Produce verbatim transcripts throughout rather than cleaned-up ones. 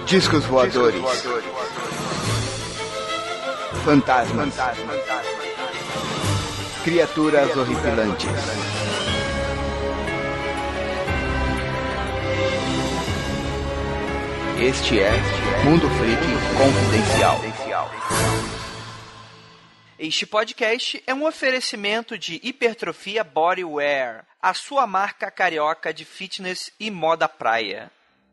Discos voadores. Fantasmas. Criaturas horripilantes. Este é Mundo Freak Confidencial. Este podcast é um oferecimento de Hipertrofia Bodywear, a sua marca carioca de fitness e moda praia.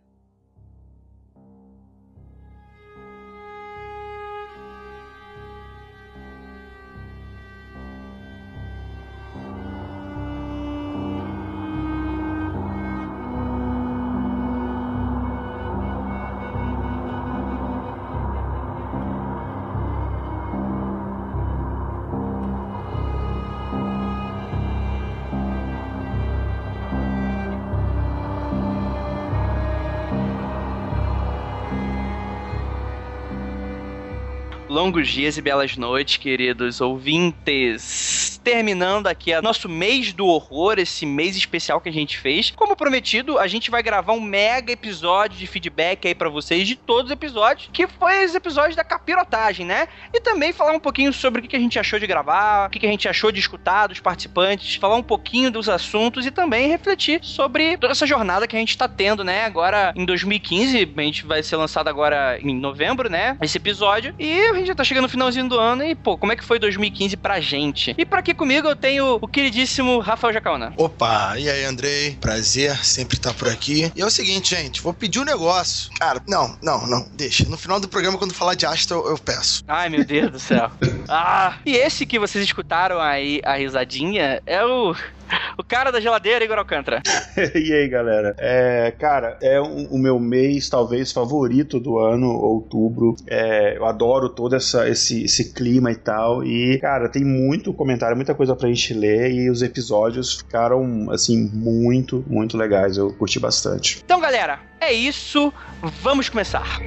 Longos dias e belas noites, queridos ouvintes. Terminando aqui o nosso mês do horror, esse mês especial que a gente fez. Como prometido, a gente vai gravar um mega episódio de feedback aí pra vocês de todos os episódios, que foi os episódios da capirotagem, né? E também falar um pouquinho sobre o que a gente achou de gravar, o que a gente achou de escutar dos participantes, falar um pouquinho dos assuntos e também refletir sobre toda essa jornada que a gente tá tendo, né? Agora, em dois mil e quinze, a gente vai ser lançado agora em novembro, né? Esse episódio. E a gente já tá chegando no finalzinho do ano e, pô, como é que foi dois mil e quinze pra gente? E pra aqui comigo eu tenho o queridíssimo Rafael Jacaúna. Opa, e aí, Andrei? Prazer sempre estar por aqui. E é o seguinte, gente, vou pedir um negócio. Cara, não, não, não, deixa. No final do programa, quando falar de Astra, eu, eu peço. Ai, meu Deus do céu. Ah, e esse que vocês escutaram aí, a risadinha, é o... O cara da geladeira, Igor Alcântara. E aí, galera? É, cara, é um, o meu mês, talvez, favorito do ano, outubro. É, eu adoro todo essa, esse, esse clima e tal. E, cara, tem muito comentário, muita coisa pra gente ler. E os episódios ficaram, assim, muito, muito legais. Eu curti bastante. Então, galera, é isso. Vamos começar.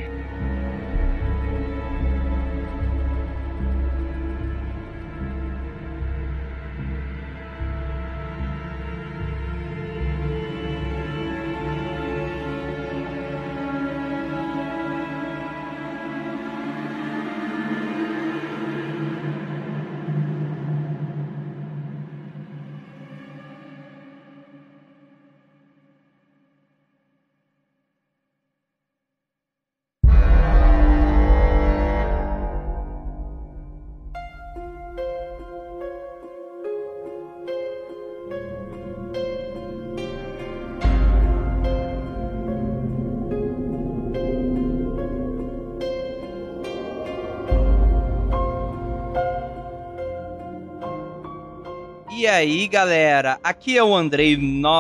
E aí, galera, aqui é o Andrei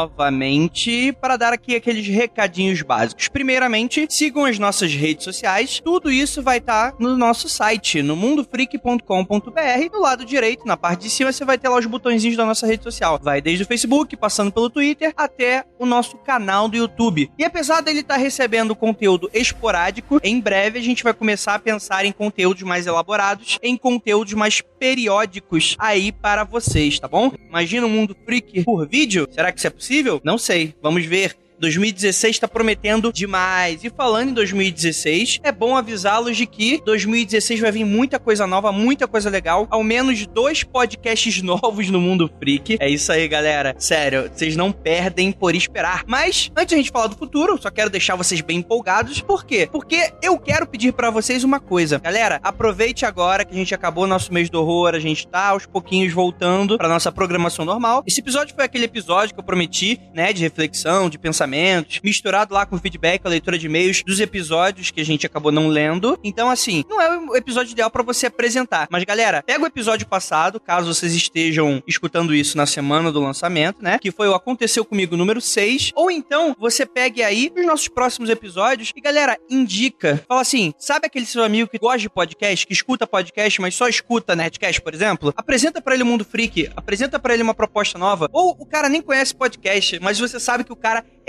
novamente para dar aqui aqueles recadinhos básicos. Primeiramente, sigam as nossas redes sociais. Tudo isso vai estar no nosso site, no mundo freak ponto com ponto b r. Do lado direito, na parte de cima, você vai ter lá os botõezinhos da nossa rede social. Vai desde o Facebook, passando pelo Twitter, até o nosso canal do YouTube. E apesar dele estar recebendo conteúdo esporádico, em breve a gente vai começar a pensar em conteúdos mais elaborados, em conteúdos mais periódicos aí para vocês, tá bom? Imagina um mundo freak por vídeo? Será que isso é possível? Não sei. Vamos ver. dois mil e dezesseis tá prometendo demais. E falando em dois mil e dezesseis, é bom avisá-los de que dois mil e dezesseis vai vir muita coisa nova, muita coisa legal. Ao menos dois podcasts novos no Mundo Freak. É isso aí, galera. Sério, vocês não perdem por esperar. Mas, antes de a gente falar do futuro, só quero deixar vocês bem empolgados. Por quê? Porque eu quero pedir pra vocês uma coisa. Galera, aproveite agora que a gente acabou nosso mês do horror, a gente tá aos pouquinhos voltando pra nossa programação normal. Esse episódio foi aquele episódio que eu prometi, né, de reflexão, de pensamento, misturado lá com o feedback, a leitura de e-mails dos episódios que a gente acabou não lendo. Então, assim, não é o episódio ideal pra você apresentar. Mas, galera, pega o episódio passado, caso vocês estejam escutando isso na semana do lançamento, né? Que foi o Aconteceu Comigo número seis. Ou então, você pegue aí os nossos próximos episódios e, galera, indica. Fala assim, sabe aquele seu amigo que gosta de podcast, que escuta podcast, mas só escuta Nerdcast, por exemplo? Apresenta pra ele o Mundo Freak, apresenta pra ele uma proposta nova. Ou o cara nem conhece podcast, mas você sabe que o cara é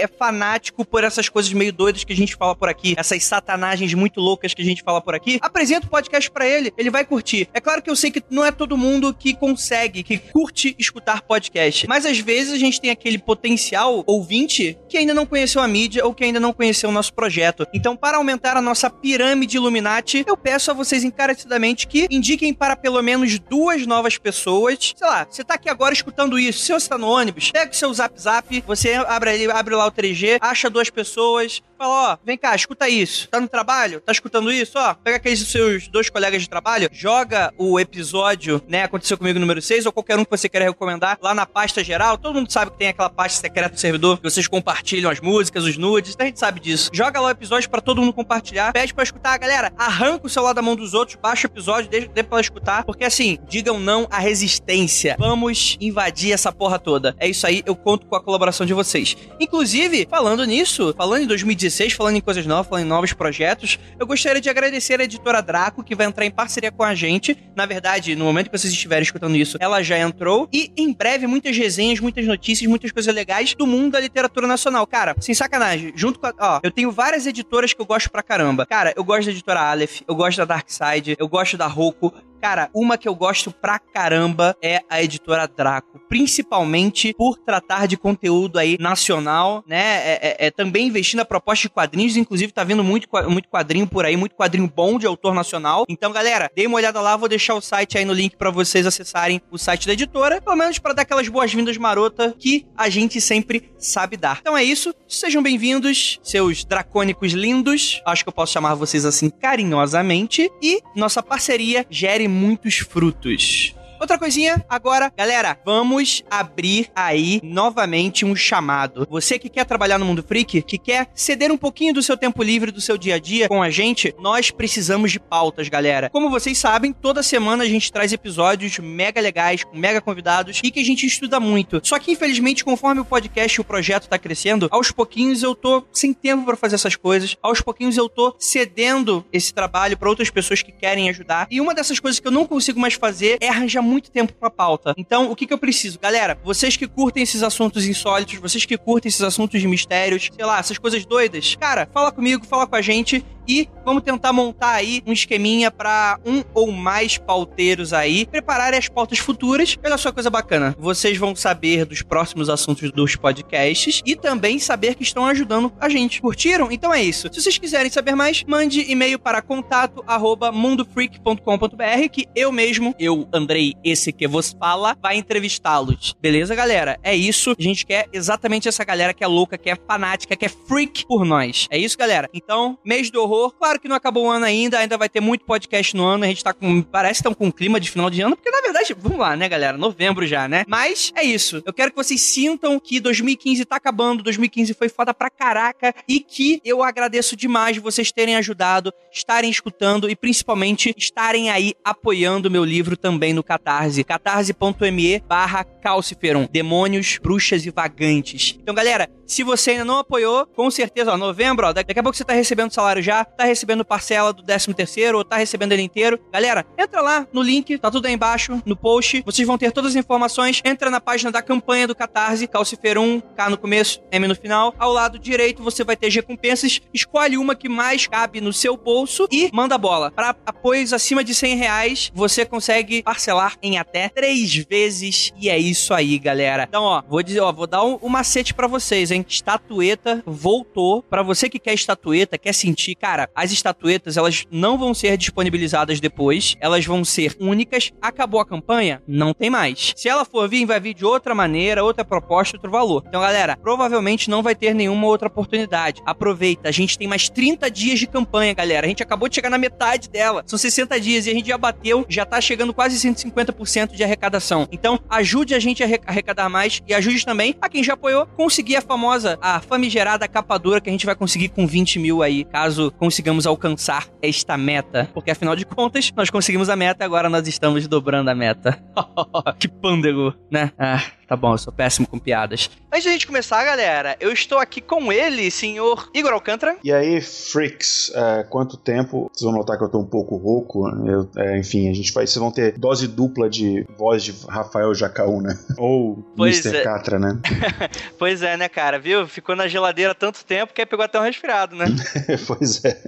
fanático por essas coisas meio doidas que a gente fala por aqui, essas satanagens muito loucas que a gente fala por aqui, apresenta o podcast pra ele, ele vai curtir. É claro que eu sei que não é todo mundo que consegue, que curte escutar podcast, mas às vezes a gente tem aquele potencial ouvinte que ainda não conheceu a mídia ou que ainda não conheceu o nosso projeto. Então, para aumentar a nossa pirâmide Illuminati, eu peço a vocês encarecidamente que indiquem para pelo menos duas novas pessoas. Sei lá, você tá aqui agora escutando isso, se você tá no ônibus, pega o seu Zap Zap, você abre ali, abre lá o três G, acha duas pessoas, fala, ó, vem cá, escuta isso. Tá no trabalho? Tá escutando isso? Ó, pega aqueles seus dois colegas de trabalho, joga o episódio, né, Aconteceu Comigo número seis, ou qualquer um que você queira recomendar, lá na pasta geral. Todo mundo sabe que tem aquela pasta secreta do servidor, que vocês compartilham as músicas, os nudes, a gente sabe disso. Joga lá o episódio pra todo mundo compartilhar, pede pra escutar. Galera, arranca o celular da mão dos outros, baixa o episódio, deixa, deixa pra escutar, porque assim, digam não à resistência. Vamos invadir essa porra toda. É isso aí, eu conto com a colaboração de vocês. Inclusive, falando nisso, falando em dois mil e dezesseis, falando em coisas novas, falando em novos projetos, eu gostaria de agradecer a editora Draco, que vai entrar em parceria com a gente. Na verdade, no momento que vocês estiverem escutando isso, ela já entrou. E em breve, muitas resenhas, muitas notícias, muitas coisas legais do mundo da literatura nacional. Cara, sem sacanagem, junto com a... Ó, eu tenho várias editoras que eu gosto pra caramba. Cara, eu gosto da editora Aleph, eu gosto da Dark Side, eu gosto da Roku. Cara, uma que eu gosto pra caramba é a editora Draco, principalmente por tratar de conteúdo aí nacional, né, é, é, é também investindo na proposta de quadrinhos, inclusive tá vendo muito, muito quadrinho por aí, muito quadrinho bom de autor nacional. Então, galera, dê uma olhada lá, vou deixar o site aí no link pra vocês acessarem o site da editora, pelo menos pra dar aquelas boas-vindas marota que a gente sempre sabe dar. Então é isso, sejam bem-vindos, seus dracônicos lindos, acho que eu posso chamar vocês assim carinhosamente, e nossa parceria gere muitos frutos. Outra coisinha, agora, galera, vamos abrir aí novamente um chamado. Você que quer trabalhar no Mundo Freak, que quer ceder um pouquinho do seu tempo livre, do seu dia a dia com a gente, nós precisamos de pautas, galera. Como vocês sabem, toda semana a gente traz episódios mega legais, com mega convidados e que a gente estuda muito. Só que, infelizmente, conforme o podcast e o projeto tá crescendo, aos pouquinhos eu tô sem tempo pra fazer essas coisas, aos pouquinhos eu tô cedendo esse trabalho pra outras pessoas que querem ajudar. E uma dessas coisas que eu não consigo mais fazer é arranjar muito tempo pra pauta. Então, o que que eu preciso? Galera, vocês que curtem esses assuntos insólitos, vocês que curtem esses assuntos de mistérios, sei lá, essas coisas doidas, cara, fala comigo, fala com a gente e vamos tentar montar aí um esqueminha pra um ou mais pauteiros aí prepararem as pautas futuras. Olha só, coisa bacana. Vocês vão saber dos próximos assuntos dos podcasts e também saber que estão ajudando a gente. Curtiram? Então é isso. Se vocês quiserem saber mais, mande e-mail para contato arroba mundofreak ponto com ponto b r que eu mesmo, eu, Andrei, esse que vos fala, vai entrevistá-los. Beleza, galera? É isso. A gente quer exatamente essa galera que é louca, que é fanática, que é freak por nós. É isso, galera? Então, mês do horror. Claro que não acabou o ano ainda, ainda vai ter muito podcast no ano, a gente tá com, parece que estão com um clima de final de ano, porque na verdade, vamos lá, né, galera, novembro já, né? Mas é isso, eu quero que vocês sintam que dois mil e quinze tá acabando, dois mil e quinze foi foda pra caraca, e que eu agradeço demais vocês terem ajudado, estarem escutando e principalmente estarem aí apoiando meu livro também no Catarse, catarse.me barra Calciferum, Demônios, Bruxas e Vagantes. Então, galera, se você ainda não apoiou, com certeza, ó, novembro, ó, daqui a pouco você tá recebendo salário já, tá recebendo parcela do décimo terceiro, ou tá recebendo ele inteiro. Galera, entra lá no link, tá tudo aí embaixo, no post, vocês vão ter todas as informações, entra na página da campanha do Catarse, Calciferum, K no começo, M no final, ao lado direito você vai ter as recompensas, escolhe uma que mais cabe no seu bolso e manda bola. Para apoios acima de cem reais, você consegue parcelar em até três vezes, e é isso aí, galera. Então, ó, vou dizer, ó, vou dar um, um macete pra vocês, hein. Estatueta voltou. Pra você que quer estatueta, quer sentir, cara, as estatuetas, elas não vão ser disponibilizadas depois, elas vão ser únicas. Acabou a campanha? Não tem mais. Se ela for vir, vai vir de outra maneira, outra proposta, outro valor. Então, galera, provavelmente não vai ter nenhuma outra oportunidade. Aproveita, a gente tem mais trinta dias de campanha, galera. A gente acabou de chegar na metade dela. São sessenta dias e a gente já bateu, já tá chegando quase cento e cinquenta por cento de arrecadação. Então, ajude a gente a arrecadar mais e ajude também a quem já apoiou conseguir a famosa, a famigerada capa dura que a gente vai conseguir com vinte mil aí, caso consigamos alcançar esta meta. Porque, afinal de contas, nós conseguimos a meta e agora nós estamos dobrando a meta. Que pândego, né? Ah, tá bom, eu sou péssimo com piadas. Antes da gente começar, galera, eu estou aqui com ele, senhor Igor Alcântara. E aí, freaks, é, quanto tempo? Vocês vão notar que eu tô um pouco rouco. Eu, é, enfim, a gente vai, vocês vão ter dose dupla de voz de Rafael Jacaúna. Ou pois mister é. Catra, né? Pois é, né, cara, viu? Ficou na geladeira tanto tempo que aí pegou até um resfriado, né? Pois é.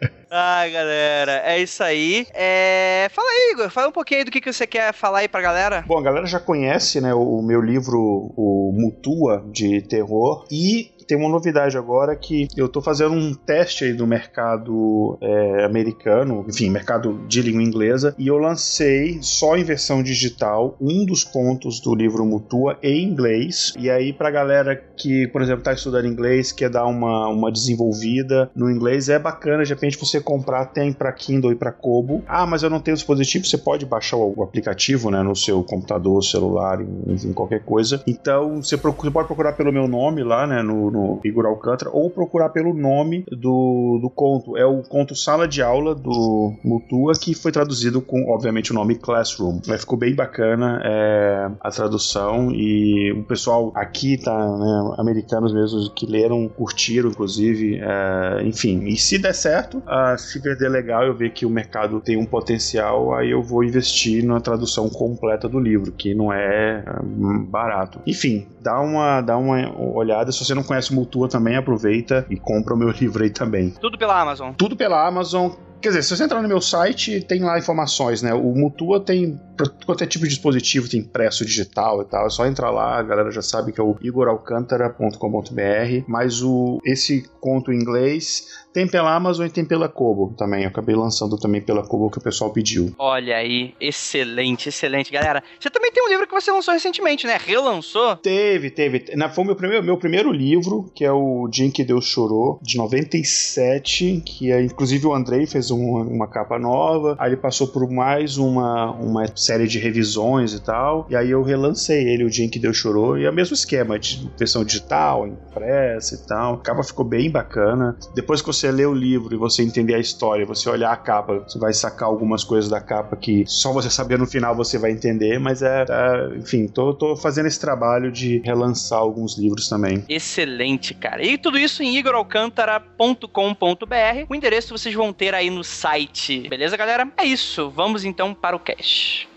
Ai, galera, é isso aí. É... Fala aí, Igor, fala um pouquinho aí do que, que você quer falar aí pra galera. Bom, a galera já conhece, né, o meu livro, o Mutua, de terror, e tem uma novidade agora que eu tô fazendo um teste aí do mercado é, americano, enfim, mercado de língua inglesa, e eu lancei só em versão digital um dos contos do livro Mutua em inglês. E aí pra galera que, por exemplo, tá estudando inglês, quer dar uma, uma desenvolvida no inglês, é bacana de repente você comprar, tem pra Kindle e pra Kobo. Ah, mas eu não tenho dispositivo, você pode baixar o aplicativo, né, no seu computador, celular, enfim, qualquer coisa. Então você, procura, você pode procurar pelo meu nome lá, né, no no Igor Alcântara, ou procurar pelo nome do, do conto. É o conto Sala de Aula do Mutua, que foi traduzido com, obviamente, o nome Classroom. Mas ficou bem bacana é, a tradução, e o pessoal aqui, tá, né, americanos mesmo, que leram, curtiram, inclusive, é, enfim. E se der certo, uh, se vender legal, eu ver que o mercado tem um potencial, aí eu vou investir na tradução completa do livro, que não é um, barato. Enfim, dá uma, dá uma olhada. Se você não conhece o Mutua também, aproveita e compra o meu livro aí também. Tudo pela Amazon? Tudo pela Amazon. Quer dizer, se você entrar no meu site, tem lá informações, né? O Mutua tem para qualquer tipo de dispositivo, tem impresso digital e tal. É só entrar lá, a galera já sabe que é o igor alcantara ponto com ponto b r. Mas o, esse conto em inglês tem pela Amazon e tem pela Kobo também. Eu acabei lançando também pela Kobo, que o pessoal pediu. Olha aí, excelente, excelente. Galera, você também tem um livro que você lançou recentemente, né? Relançou? Teve, teve. Foi o meu primeiro, meu primeiro livro, que é o Dia em que Deus Chorou, de noventa e sete, que é, inclusive o Andrei fez uma, uma capa nova. Aí ele passou por mais uma, uma série de revisões e tal. E aí eu relancei ele, O Dia em que Deus Chorou. E é o mesmo esquema, de versão digital, impressa e tal. A capa ficou bem bacana. Depois que você ler o livro e você entender a história, você olhar a capa, você vai sacar algumas coisas da capa que só você saber no final você vai entender, mas é, é enfim, tô, tô fazendo esse trabalho de relançar alguns livros também. Excelente, cara. E tudo isso em igor alcantara ponto com ponto b r. O endereço vocês vão ter aí no site. Beleza, galera? É isso. Vamos então para o cast.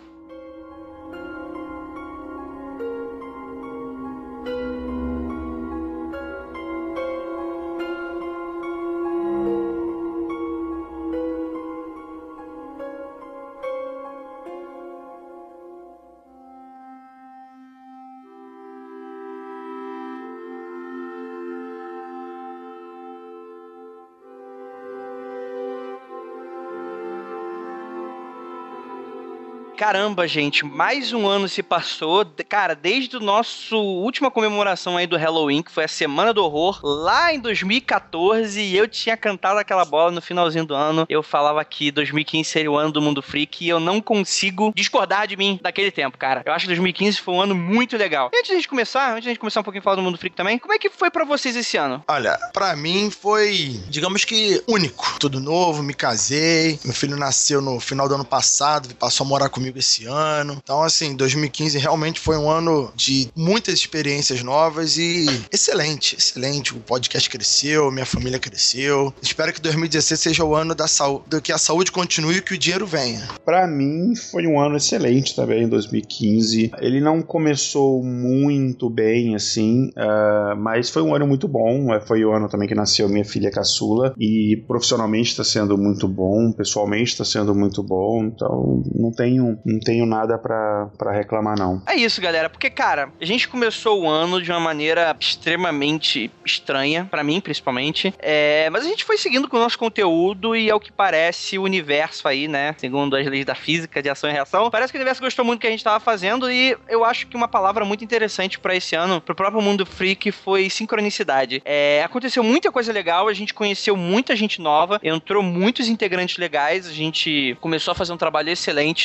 Caramba, gente, mais um ano se passou, cara, desde o nosso última comemoração aí do Halloween, que foi a Semana do Horror, lá em dois mil e catorze, e eu tinha cantado aquela bola no finalzinho do ano, eu falava que dois mil e quinze seria o ano do Mundo Freak, e eu não consigo discordar de mim daquele tempo, cara. Eu acho que dois mil e quinze foi um ano muito legal. E antes de a gente começar, antes de a gente começar um pouquinho a falar do Mundo Freak também, como é que foi pra vocês esse ano? Olha, pra mim foi, digamos que, único. Tudo novo, me casei, meu filho nasceu no final do ano passado, passou a morar comigo esse ano. Então, assim, dois mil e quinze realmente foi um ano de muitas experiências novas e excelente, excelente. O podcast cresceu, minha família cresceu. Espero que dois mil e dezesseis seja o ano da saúde, que a saúde continue e que o dinheiro venha. Pra mim, foi um ano excelente também, dois mil e quinze. Ele não começou muito bem, assim, uh, mas foi um ano muito bom. Foi o ano também que nasceu minha filha caçula e profissionalmente está sendo muito bom, pessoalmente está sendo muito bom. Então, não tenho, não tenho nada pra, pra reclamar, não. É isso, galera, porque, cara, a gente começou o ano de uma maneira extremamente estranha, pra mim, principalmente, é, mas a gente foi seguindo com o nosso conteúdo e, ao que parece, o universo aí, né, segundo as leis da física de ação e reação, parece que o universo gostou muito do que a gente tava fazendo e eu acho que uma palavra muito interessante pra esse ano, pro próprio Mundo Freak, foi sincronicidade. É, aconteceu muita coisa legal, a gente conheceu muita gente nova, entrou muitos integrantes legais, a gente começou a fazer um trabalho excelente, tanto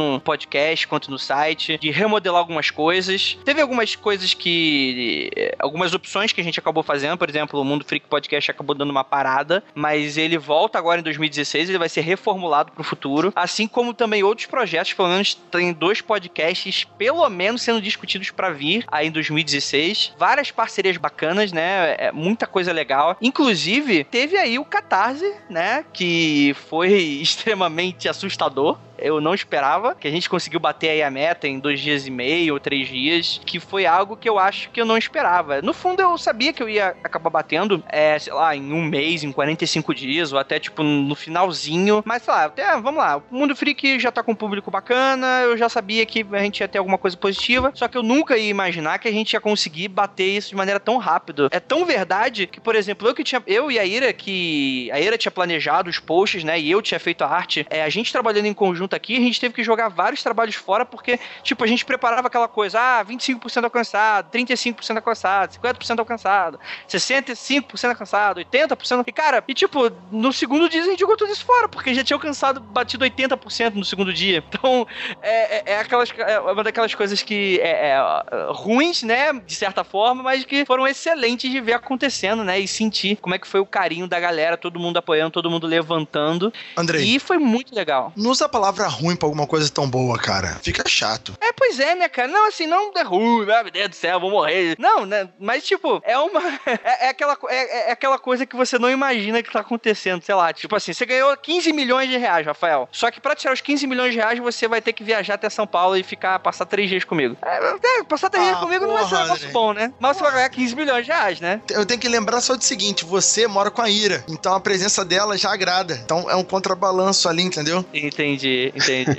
no podcast quanto no site, de remodelar algumas coisas. Teve algumas coisas que... algumas opções que a gente acabou fazendo, por exemplo, o Mundo Freak Podcast acabou dando uma parada, mas ele volta agora em dois mil e dezesseis, ele vai ser reformulado pro futuro, assim como também outros projetos, pelo menos tem dois podcasts, pelo menos sendo discutidos pra vir aí em dois mil e dezesseis. Várias parcerias bacanas, né? É, muita coisa legal. Inclusive, teve aí o Catarse, né? Que foi extremamente assustador. Eu não esperava, que a gente conseguiu bater aí a meta em dois dias e meio ou três dias, que foi algo que eu acho que eu não esperava. No fundo, eu sabia que eu ia acabar batendo, é, sei lá, em um mês, em quarenta e cinco dias, ou até, tipo, no finalzinho. Mas, sei lá, até, vamos lá, o Mundo Freak já tá com um público bacana, eu já sabia que a gente ia ter alguma coisa positiva, só que eu nunca ia imaginar que a gente ia conseguir bater isso de maneira tão rápida. É tão verdade que, por exemplo, eu que tinha, eu e a Ira, que a Ira tinha planejado os posts, né, e eu tinha feito a arte, é, a gente trabalhando em conjunto aqui, a gente teve que jogar vários trabalhos fora, porque, tipo, a gente preparava aquela coisa, ah, vinte e cinco por cento alcançado, trinta e cinco por cento alcançado, cinquenta por cento alcançado, sessenta e cinco por cento alcançado, oitenta por cento, e cara, e tipo, no segundo dia a gente jogou tudo isso fora, porque já tinha alcançado, batido oitenta por cento no segundo dia, então, é, é, é, aquelas, é uma daquelas coisas que é, é ruins, né, de certa forma, mas que foram excelentes de ver acontecendo, né, e sentir como é que foi o carinho da galera, todo mundo apoiando, todo mundo levantando, Andrei, e foi muito legal. não usa a palavra ruim pra alguma coisa tão boa, cara. Fica chato. É, pois é, né, cara? Não, assim, não é ruim, meu Deus do céu, vou morrer. Não, né? Mas, tipo, é uma... É, é, aquela, é, é aquela coisa que você não imagina que tá acontecendo, sei lá. Tipo assim, você ganhou quinze milhões de reais, Rafael. Só que pra tirar os quinze milhões de reais, você vai ter que viajar até São Paulo e ficar, passar três dias comigo. É, é passar três ah, dias comigo porra, não vai ser um negócio bom, né? Mas você vai ganhar quinze milhões de reais, né? Eu tenho que lembrar só do seguinte, você mora com a Ira, então a presença dela já agrada. Então é um contrabalanço ali, entendeu? Entendi, entendi.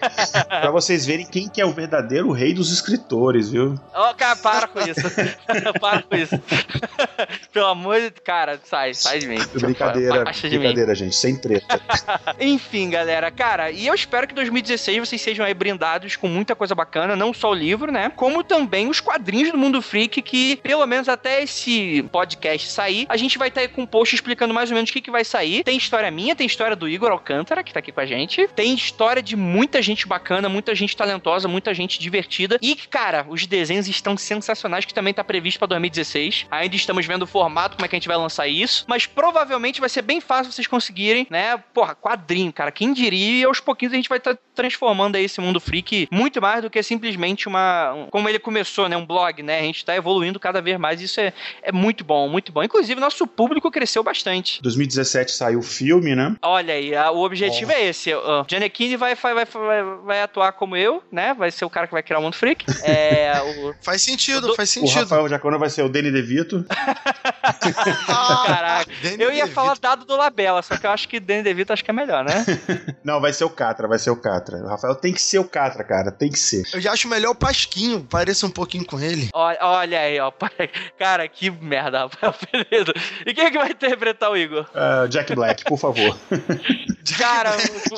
Pra vocês verem quem que é o verdadeiro rei dos escritores, viu? Ó, oh, cara, para com isso. Para com isso. Pelo amor de... Cara, sai, sai de mim. Brincadeira, Baixa de brincadeira, mim. gente, sem treta. Enfim, galera, cara, e eu espero que dois mil e dezesseis vocês sejam aí brindados com muita coisa bacana, não só o livro, né? Como também os quadrinhos do Mundo Freak, que pelo menos até esse podcast sair, a gente vai estar aí com um post explicando mais ou menos o que, que vai sair. Tem história minha, tem história do Igor Alcântara, que tá aqui com a gente. Tem história de muita gente bacana, muita gente talentosa, muita gente divertida. E, cara, os desenhos estão sensacionais, que também tá previsto pra dois mil e dezesseis. Ainda estamos vendo o formato, como é que a gente vai lançar isso. Mas provavelmente vai ser bem fácil vocês conseguirem, né? Porra, quadrinho, cara. Quem diria? E aos pouquinhos a gente vai estar tá transformando aí esse Mundo Freak muito mais do que simplesmente uma... Um, como ele começou, né? Um blog, né? A gente tá evoluindo cada vez mais. Isso é, é muito bom, muito bom. Inclusive, nosso público cresceu bastante. dois mil e dezessete saiu o filme, né? Olha aí, a, o objetivo oh. é esse. O Gianecchini vai, vai, vai, vai, vai atuar como eu, né? Vai ser o cara que vai criar o Mundo Freak. É, o... Faz sentido, do... faz sentido. O Rafael Jacona vai ser o Danny DeVito. Caraca. Danny eu ia DeVito. Falar Dado do Labella, só que eu acho que Danny DeVito acho que é melhor, né? Não, vai ser o Catra, vai ser o Catra. O Rafael tem que ser o Catra, cara, tem que ser. Eu já acho melhor o Pasquinho, pareça um pouquinho com ele. Olha, olha aí, ó. Cara, que merda, Rafael. Beleza. E quem é que vai interpretar o Igor? Uh, Jack Black, por favor. Cara...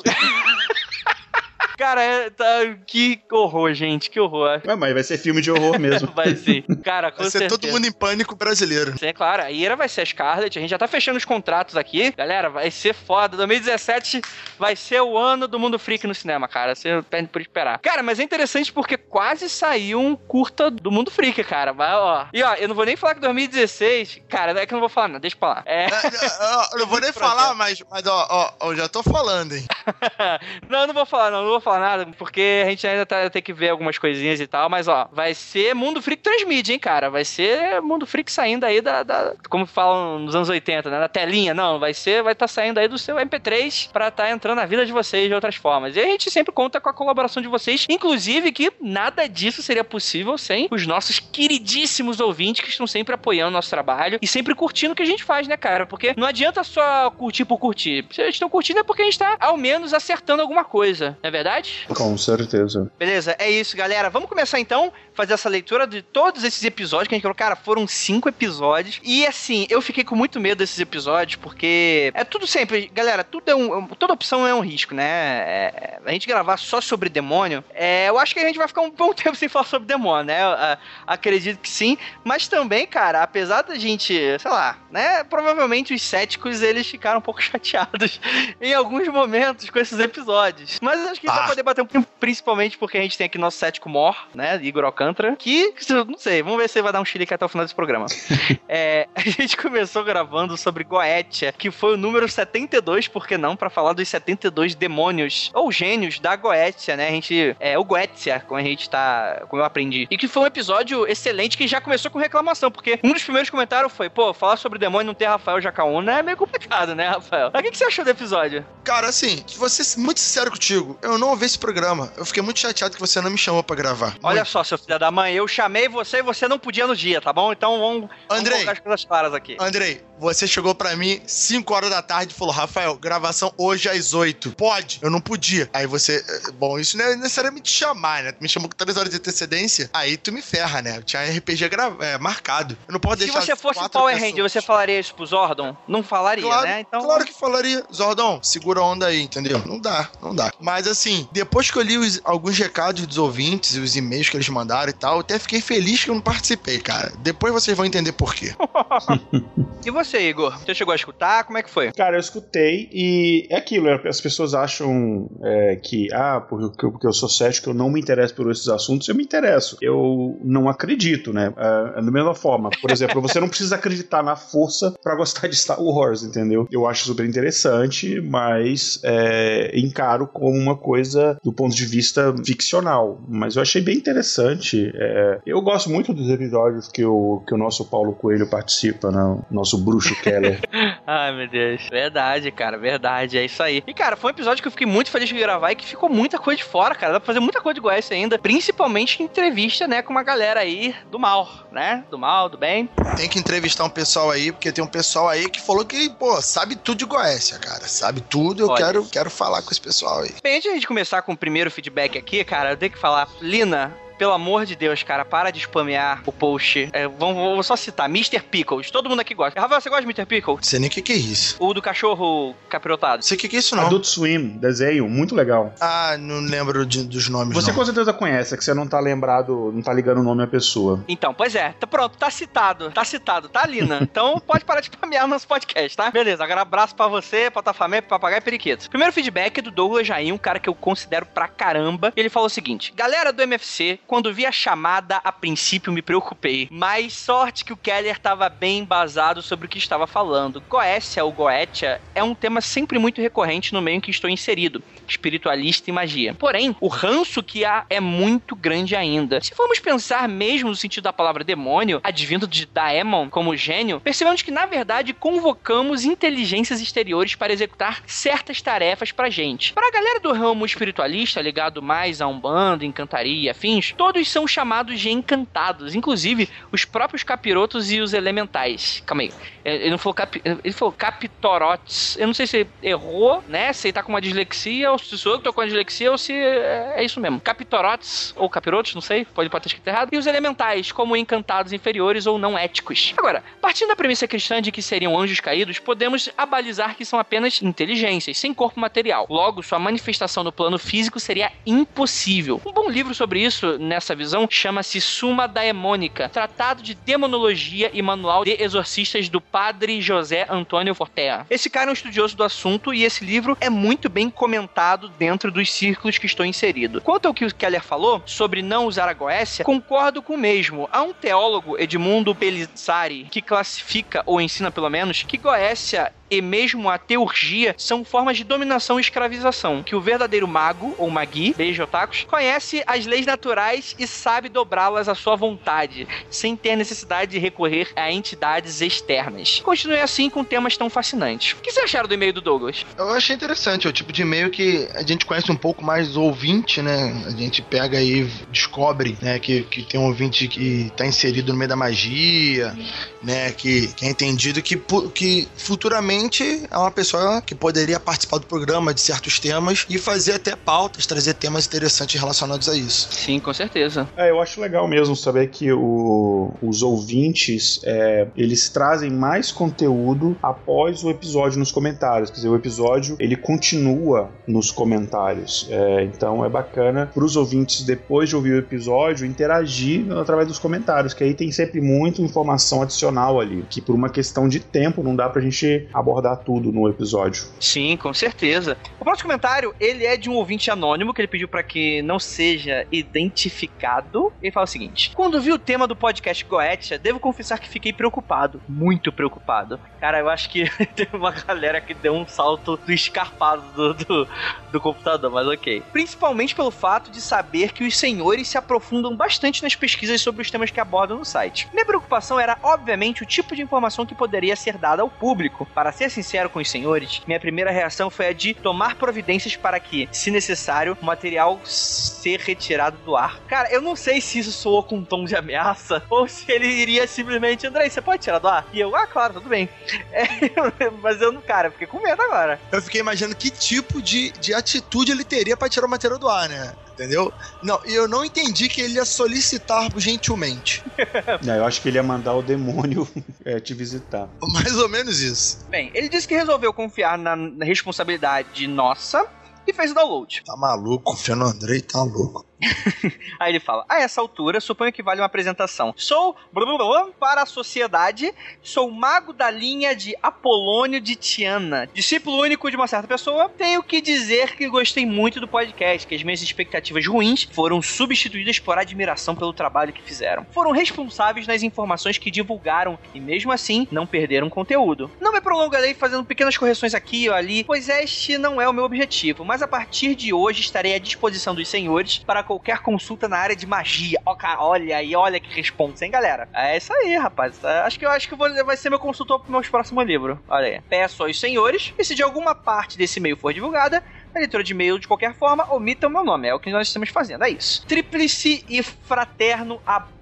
Cara, é, tá, que horror, gente, que horror. Ué, mas vai ser filme de horror mesmo. Vai ser. Cara, com vai ser certeza. Todo mundo em pânico brasileiro. É claro, a Ira vai ser a Scarlett, a gente já tá fechando os contratos aqui. Galera, vai ser foda. dois mil e dezessete vai ser o ano do Mundo Freak no cinema, cara. Você perde por esperar. Cara, mas é interessante porque quase saiu um curta do Mundo Freak, cara. Mas, ó. E ó, eu não vou nem falar que dois mil e dezesseis... Cara, é que eu não vou falar, não. Deixa pra lá. É... Eu não vou nem falar, mas, mas ó, ó, eu já tô falando, hein. Não, eu não vou falar, não. Não vou falar nada, porque a gente ainda tá, tem que ver algumas coisinhas e tal, mas ó, vai ser Mundo Freak Transmídia, hein, cara? Vai ser Mundo Freak saindo aí da, da como falam nos anos oitenta, né? Da telinha, não, vai ser, vai estar tá saindo aí do seu M P três pra estar tá entrando na vida de vocês de outras formas. E a gente sempre conta com a colaboração de vocês, inclusive que nada disso seria possível sem os nossos queridíssimos ouvintes que estão sempre apoiando o nosso trabalho e sempre curtindo o que a gente faz, né, cara? Porque não adianta só curtir por curtir. Se eles estão curtindo é porque a gente tá, ao menos, acertando alguma coisa, não é verdade? Com certeza. Beleza, é isso, galera. Vamos começar então fazer essa leitura de todos esses episódios que a gente falou. Cara, foram cinco episódios. E assim, eu fiquei com muito medo desses episódios, porque é tudo sempre, galera, tudo é um, toda opção é um risco, né? É, a gente gravar só sobre demônio, é, eu acho que a gente vai ficar um bom tempo sem falar sobre demônio, né? Eu, a, acredito que sim. Mas também, cara, apesar da gente, sei lá, né? Provavelmente os céticos, eles ficaram um pouco chateados em alguns momentos com esses episódios. Mas eu acho que ah, vai poder bater um pouquinho, principalmente porque a gente tem aqui nosso cético mor, né, Igor Alcântara, que, não sei, vamos ver se ele vai dar um chilique até o final desse programa. é, a gente começou gravando sobre Goetia, que foi o número setenta e dois, por que não, pra falar dos setenta e dois demônios, ou gênios da Goetia, né, a gente, é, o Goetia, como a gente tá, como eu aprendi. E que foi um episódio excelente, que já começou com reclamação, porque um dos primeiros comentários foi, pô, falar sobre demônio e não ter Rafael Jacaúna é meio complicado, né, Rafael? Mas o que, que você achou do episódio? Cara, assim, vou ser muito sincero contigo, eu não ouvi esse programa, eu fiquei muito chateado que você não me chamou pra gravar. Olha muito. só, seu filho da mãe, eu chamei você e você não podia no dia, tá bom? Então vamos, Andrei, vamos colocar as coisas claras aqui. Andrei, você chegou pra mim cinco horas da tarde e falou, Rafael, gravação hoje às oito. Pode? Eu não podia. Aí você, bom, isso não é necessariamente te chamar, né? Tu me chamou com três horas de antecedência, aí tu me ferra, né? Eu tinha R P G gra... é, marcado. Eu não posso Se deixar você fosse Power Ranger, você falaria isso pro Zordon? Não falaria, claro, né? Então... Claro que falaria. Zordon, segura a onda aí, entendeu? Não dá, não dá. Mas assim, depois que eu li os, alguns recados dos ouvintes e os e-mails que eles mandaram e tal, eu até fiquei feliz que eu não participei, cara. Depois vocês vão entender por quê. E você, Igor? Você chegou a escutar? Como é que foi? Cara, eu escutei e é aquilo, as pessoas acham é, que, ah, porque, porque eu sou cético, eu não me interesso por esses assuntos, eu me interesso. Eu não acredito, né? É, da mesma forma, por exemplo, você não precisa acreditar na força pra gostar de Star Wars, entendeu? Eu acho super interessante, mas é, encaro como uma coisa do ponto de vista ficcional. Mas eu achei bem interessante. É, eu gosto muito dos episódios que o, que o nosso Paulo Coelho participa, né? O nosso bruxo Keller. Ai, meu Deus. Verdade, cara, verdade, é isso aí. E, cara, foi um episódio que eu fiquei muito feliz de gravar e que ficou muita coisa de fora, cara. Dá pra fazer muita coisa de Goiás ainda, principalmente em entrevista, né, com uma galera aí do mal, né? Do mal, do bem. Tem que entrevistar um pessoal aí, porque tem um pessoal aí que falou que, pô, sabe tudo de Goécia, cara. Sabe tudo, eu quero, quero falar com esse pessoal aí. Bem, antes de a gente começar com o primeiro feedback aqui, cara, eu tenho que falar, Lina... Pelo amor de Deus, cara, para de spamear o post. É, vamos, vou só citar, mister Pickles. Todo mundo aqui gosta. Rafael, você gosta de mister Pickles? Não sei nem o que, que é isso. O do cachorro capirotado. Não sei o que, que é isso, não. Adult Swim, desenho, muito legal. Ah, não lembro de, dos nomes, Você não. com certeza conhece, é que você não tá lembrado, não tá ligando o nome à pessoa. Então, pois é. Tá pronto, tá citado. Tá citado, tá, Lina? Então pode parar de spamear o nosso podcast, tá? Beleza, agora abraço pra você, pra tua família, pra papagaio e periquito. Primeiro feedback é do Douglas Jaim, um cara que eu considero pra caramba. Ele falou o seguinte: galera do M F C, quando vi a chamada a princípio me preocupei, mas sorte que o Keller estava bem embasado sobre o que estava falando. Goécia ou Goetia é um tema sempre muito recorrente no meio em que estou inserido, espiritualista e magia. Porém, o ranço que há é muito grande ainda. Se formos pensar mesmo no sentido da palavra demônio, advindo de Daemon como gênio, percebemos que na verdade convocamos inteligências exteriores para executar certas tarefas pra gente. Para a galera do ramo espiritualista, ligado mais a Umbanda, encantaria e afins, todos são chamados de encantados, inclusive os próprios capirotos e os elementais. Calma aí, ele não falou capi... ele falou capitorotes. Eu não sei se ele errou, né? Se ele tá com uma dislexia, ou se sou eu que tô com uma dislexia, ou se é isso mesmo. Capitorotes ou capirotos, não sei, pode, pode ter escrito errado. E os elementais, como encantados inferiores ou não éticos. Agora, partindo da premissa cristã de que seriam anjos caídos, podemos abalizar que são apenas inteligências, sem corpo material. Logo, sua manifestação no plano físico seria impossível. Um bom livro sobre isso, nessa visão, chama-se Suma Daemônica, Tratado de Demonologia e Manual de Exorcistas do Padre José Antônio Fortea. Esse cara é um estudioso do assunto e esse livro é muito bem comentado dentro dos círculos que estou inserido. Quanto ao que o Keller falou sobre não usar a Goécia, concordo com o mesmo. Há um teólogo, Edmundo Pellizzari, que classifica, ou ensina pelo menos, que Goécia e mesmo a teurgia são formas de dominação e escravização, que o verdadeiro mago, ou magui, beijo otakus, conhece as leis naturais e sabe dobrá-las à sua vontade, sem ter necessidade de recorrer a entidades externas. Continue assim com temas tão fascinantes. O que vocês acharam do e-mail do Douglas? Eu achei interessante, é o tipo de e-mail que a gente conhece um pouco mais do ouvinte, né? A gente pega aí, descobre, né, que, que tem um ouvinte que tá inserido no meio da magia, né, que, que é entendido que, que futuramente é uma pessoa que poderia participar do programa de certos temas e fazer até pautas, trazer temas interessantes relacionados a isso. Sim, com certeza. certeza. É, eu acho legal mesmo saber que o, os ouvintes, é, eles trazem mais conteúdo após o episódio nos comentários. Quer dizer, o episódio, ele continua nos comentários. É, então é bacana para os ouvintes, depois de ouvir o episódio, interagir através dos comentários, que aí tem sempre muita informação adicional ali, que por uma questão de tempo não dá pra gente abordar tudo no episódio. Sim, com certeza. O próximo comentário, ele é de um ouvinte anônimo, que ele pediu pra que não seja identificado. Ele fala o seguinte: quando vi o tema do podcast Goetia, devo confessar que fiquei preocupado, muito preocupado. Cara, eu acho que teve uma galera que deu um salto do escarpado do, do, do computador, mas ok. Principalmente pelo fato de saber que os senhores se aprofundam bastante nas pesquisas sobre os temas que abordam no site. Minha preocupação era, obviamente, o tipo de informação que poderia ser dada ao público. Para ser sincero com os senhores, minha primeira reação foi a de tomar providências para que, se necessário, o material ser retirado do ar. Cara, eu não sei se isso soou com um tom de ameaça ou se ele iria simplesmente: Andrei, você pode tirar do ar? E eu, ah, claro, tudo bem. É, mas eu não, cara, eu fiquei com medo agora. Eu fiquei imaginando que tipo de, de atitude ele teria pra tirar o material do ar, né? Entendeu? Não, e eu não entendi que ele ia solicitar gentilmente. É, eu acho que ele ia mandar o demônio é, te visitar. Mais ou menos isso. Bem, ele disse que resolveu confiar na, na responsabilidade nossa e fez o download. Tá maluco, confiando no Andrei, tá louco. Aí ele fala: a essa altura, suponho que vale uma apresentação. Sou blá, blá, blá, para a sociedade, sou mago da linha de Apolônio de Tiana, discípulo único de uma certa pessoa. Tenho que dizer que gostei muito do podcast, que as minhas expectativas ruins foram substituídas por admiração pelo trabalho que fizeram. Foram responsáveis nas informações que divulgaram e mesmo assim não perderam conteúdo. Não me prolongarei fazendo pequenas correções aqui ou ali, pois este não é o meu objetivo, mas a partir de hoje estarei à disposição dos senhores para qualquer consulta na área de magia. Ó, cara, olha aí, olha que responsa, hein, galera? É isso aí, rapaz. Acho que eu acho que vou, vai ser meu consultor pro meu próximo livro. Olha aí. Peço aos senhores, e se de alguma parte desse e-mail for divulgada, a leitura de e-mail, de qualquer forma, omita o meu nome. É o que nós estamos fazendo, é isso. Tríplice e fraterno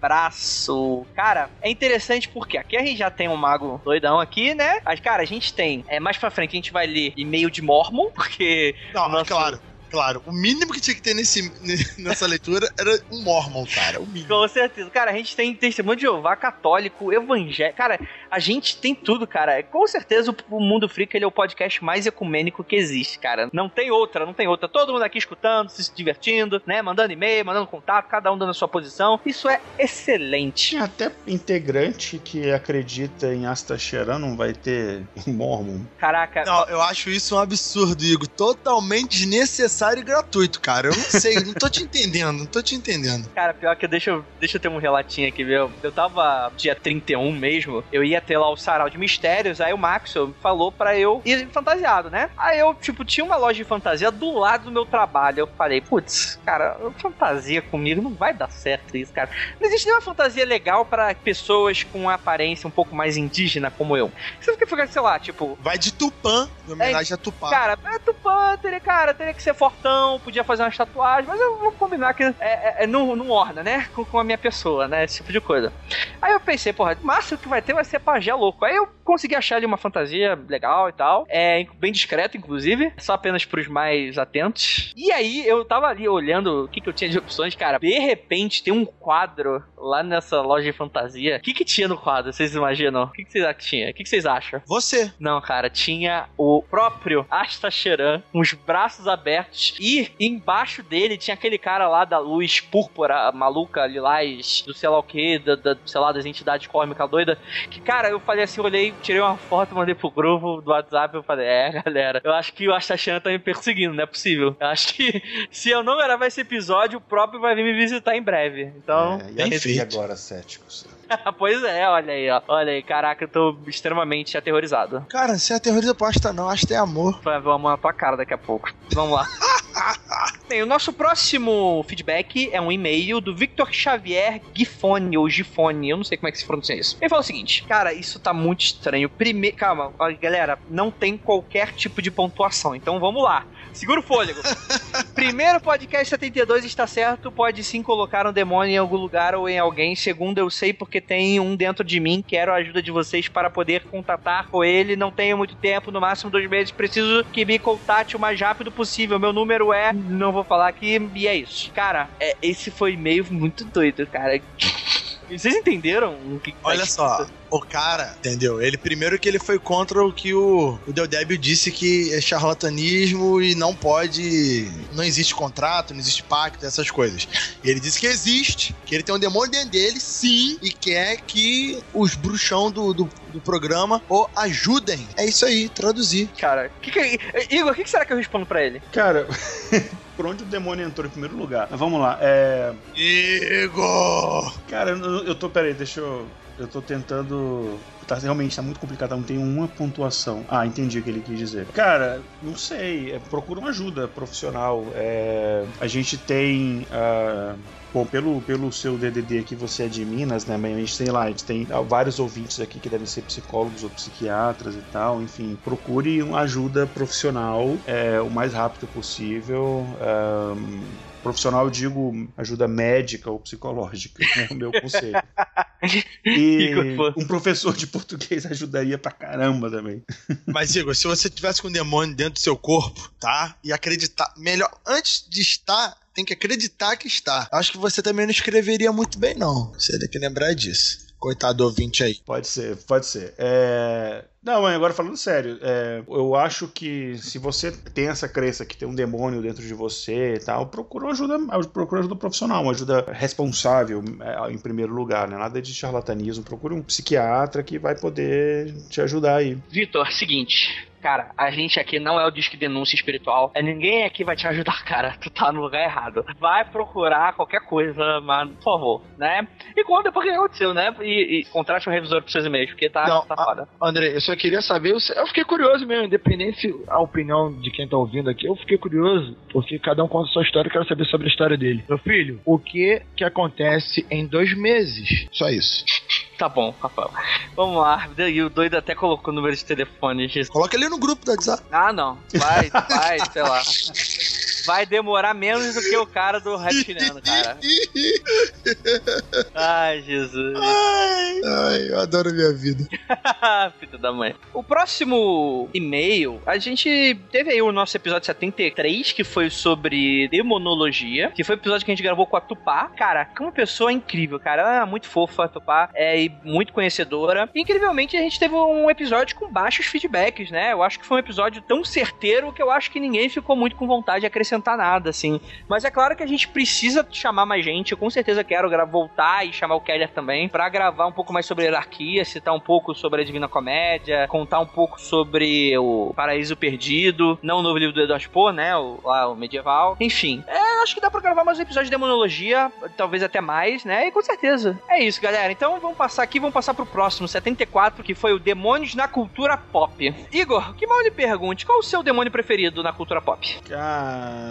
abraço. Cara, é interessante porque aqui a gente já tem um mago doidão aqui, né? Mas, cara, a gente tem... É, mais pra frente a gente vai ler e-mail de Mormon, porque... Não, nosso... claro. Claro, o mínimo que tinha que ter nesse, nessa leitura era um Mormon, cara, o mínimo. Com certeza. Cara, a gente tem testemunho de Jeová, católico, evangélico. Cara, a gente tem tudo, cara. Com certeza o Mundo Freak, ele é o podcast mais ecumênico que existe, cara. Não tem outra, não tem outra. Todo mundo aqui escutando, se divertindo, né? Mandando e-mail, mandando contato, cada um dando a sua posição. Isso é excelente. Tinha até integrante que acredita em Astacheran não vai ter Mormon. Caraca. Não, eu acho isso um absurdo, Igor. Totalmente desnecessário e gratuito, cara. Eu não sei, não tô te entendendo, não tô te entendendo. Cara, pior que deixa eu, deixa eu ter um relatinho aqui, viu? Eu tava dia trinta e um mesmo, eu ia ter lá o sarau de mistérios, aí o Maxwell falou pra eu ir fantasiado, né? Aí eu, tipo, tinha uma loja de fantasia do lado do meu trabalho. Eu falei, putz, cara, fantasia comigo não vai dar certo isso, cara. Não existe nenhuma fantasia legal pra pessoas com aparência um pouco mais indígena como eu. Você fica ficando, sei lá, tipo... Vai de Tupã, em homenagem é, a Tupã. Cara, é Tupã, teria, cara, teria que ser fortão, podia fazer umas tatuagens, mas eu vou combinar que é, é, é, não, não orna, né? Com, com a minha pessoa, né? Esse tipo de coisa. Aí eu pensei, porra, o máximo que vai ter vai ser pajé louco. Aí eu consegui achar ali uma fantasia legal e tal, é bem discreto, inclusive, só apenas pros mais atentos. E aí eu tava ali olhando o que, que eu tinha de opções, cara. De repente tem um quadro lá nessa loja de fantasia. O que que tinha no quadro? Vocês imaginam? O que, que vocês acham que tinha? O que, que vocês acham? Você. Não, cara, tinha o próprio Astacheran, com os braços abertos, e embaixo dele tinha aquele cara lá da luz púrpura, maluca, lilás, do sei lá o que, da, da, sei lá, das entidades cósmicas doida, que, cara, eu falei assim, olhei, tirei uma foto, mandei pro grupo do WhatsApp, eu falei, é, galera, eu acho que o Astacheran tá me perseguindo, não é possível. Eu acho que se eu não gravar esse episódio, o próprio vai vir me visitar em breve. Então, é, e agora, céticos? Pois é, olha aí, ó. Olha aí, caraca, eu tô extremamente aterrorizado. Cara, se aterroriza posta não, acho que tem amor. Vai ver o amor na tua cara daqui a pouco. Vamos lá. Bem, o nosso próximo feedback é um e-mail do Victor Xavier Gifone, ou Gifone, eu não sei como é que se pronuncia isso. Ele fala o seguinte, cara, isso tá muito estranho. Primeiro, calma, galera, não tem qualquer tipo de pontuação, então vamos lá. Segura o fôlego. Primeiro podcast setenta e dois está certo, pode sim colocar um demônio em algum lugar ou em alguém. Segundo, eu sei porque tem um dentro de mim, quero a ajuda de vocês para poder contatar com ele. Não tenho muito tempo, no máximo dois meses, preciso que me contate o mais rápido possível. Meu número primeiro é, não vou falar aqui, e é isso. Cara, é, esse foi meio muito doido, cara. Vocês entenderam o que, que Olha tá só, o cara, entendeu? Ele primeiro que ele foi contra o que o, o Deodébio disse que é charlatanismo e não pode... Não existe contrato, não existe pacto, essas coisas. Ele disse que existe, que ele tem um demônio dentro dele, sim, e quer que os bruxão do, do, do programa o ajudem. É isso aí, traduzir. Cara, que que, Igor, o que, que será que eu respondo pra ele? Cara... Por onde o demônio entrou em primeiro lugar? Mas vamos lá, é... Igor! Cara, eu, eu tô... Peraí, deixa eu... Eu tô tentando... Tá, realmente tá muito complicado, não tem uma pontuação. Ah, entendi o que ele quis dizer. Cara, não sei, é, procura uma ajuda profissional. É, a gente tem... Uh, bom, pelo, pelo seu D D D aqui, você é de Minas, né? Mas a gente tem lá, a gente tem vários ouvintes aqui que devem ser psicólogos ou psiquiatras e tal. Enfim, procure uma ajuda profissional é, o mais rápido possível. Um, profissional, eu digo ajuda médica ou psicológica, é o meu conselho. E um professor de português ajudaria pra caramba também. Mas, Igor, se você tivesse com um demônio dentro do seu corpo, tá? E acreditar, melhor, antes de estar, tem que acreditar que está. Acho que você também não escreveria muito bem, não. Você tem que lembrar disso. Coitado do ouvinte aí. Pode ser, pode ser. É... Não, mas agora falando sério, é... eu acho que se você tem essa crença que tem um demônio dentro de você e tal, procura ajuda, procura ajuda profissional, uma ajuda responsável em primeiro lugar, né? Nada de charlatanismo. Procure um psiquiatra que vai poder te ajudar aí. Vitor, seguinte... Cara, a gente aqui não é o Disque Denúncia Espiritual. Ninguém aqui vai te ajudar, cara. Tu tá no lugar errado. Vai procurar qualquer coisa, mas, por favor, né? E conta depois o que aconteceu, né? E, e contrate um revisor pros seus e-mails, porque tá, não, tá foda. A, André, eu só queria saber... Eu fiquei curioso mesmo, independente a opinião de quem tá ouvindo aqui. Eu fiquei curioso, porque cada um conta a sua história. Eu quero saber sobre a história dele. Meu filho, o que que acontece em dois meses? Só isso. Tá bom, Rafael. Vamos lá. E o doido até colocou o número de telefone. Coloca ele no grupo do WhatsApp. Ah, não. Vai, vai, sei lá. Vai demorar menos do que o cara do reptiliano, cara. Ai, Jesus. Ai, ai, eu adoro a minha vida. Filho da mãe. O próximo e-mail, a gente teve aí o nosso episódio setenta e três, que foi sobre demonologia, que foi o episódio que a gente gravou com a Tupá. Cara, que uma pessoa incrível, cara. Ela é muito fofa, a Tupá, é, e muito conhecedora. E, incrivelmente, a gente teve um episódio com baixos feedbacks, né? Eu acho que foi um episódio tão certeiro que eu acho que ninguém ficou muito com vontade de acrescentar nada, assim. Mas é claro que a gente precisa chamar mais gente. Eu com certeza quero voltar e chamar o Keller também pra gravar um pouco mais sobre hierarquia, citar um pouco sobre a Divina Comédia, contar um pouco sobre o Paraíso Perdido, não o novo livro do Edward Poe, né, o, lá, o medieval. Enfim, é, acho que dá pra gravar mais um episódio de demonologia, talvez até mais, né, e com certeza. É isso, galera. Então vamos passar aqui, vamos passar pro próximo, setenta e quatro, que foi o Demônios na Cultura Pop. Igor, que mal lhe pergunte, qual o seu demônio preferido na cultura pop? Cara...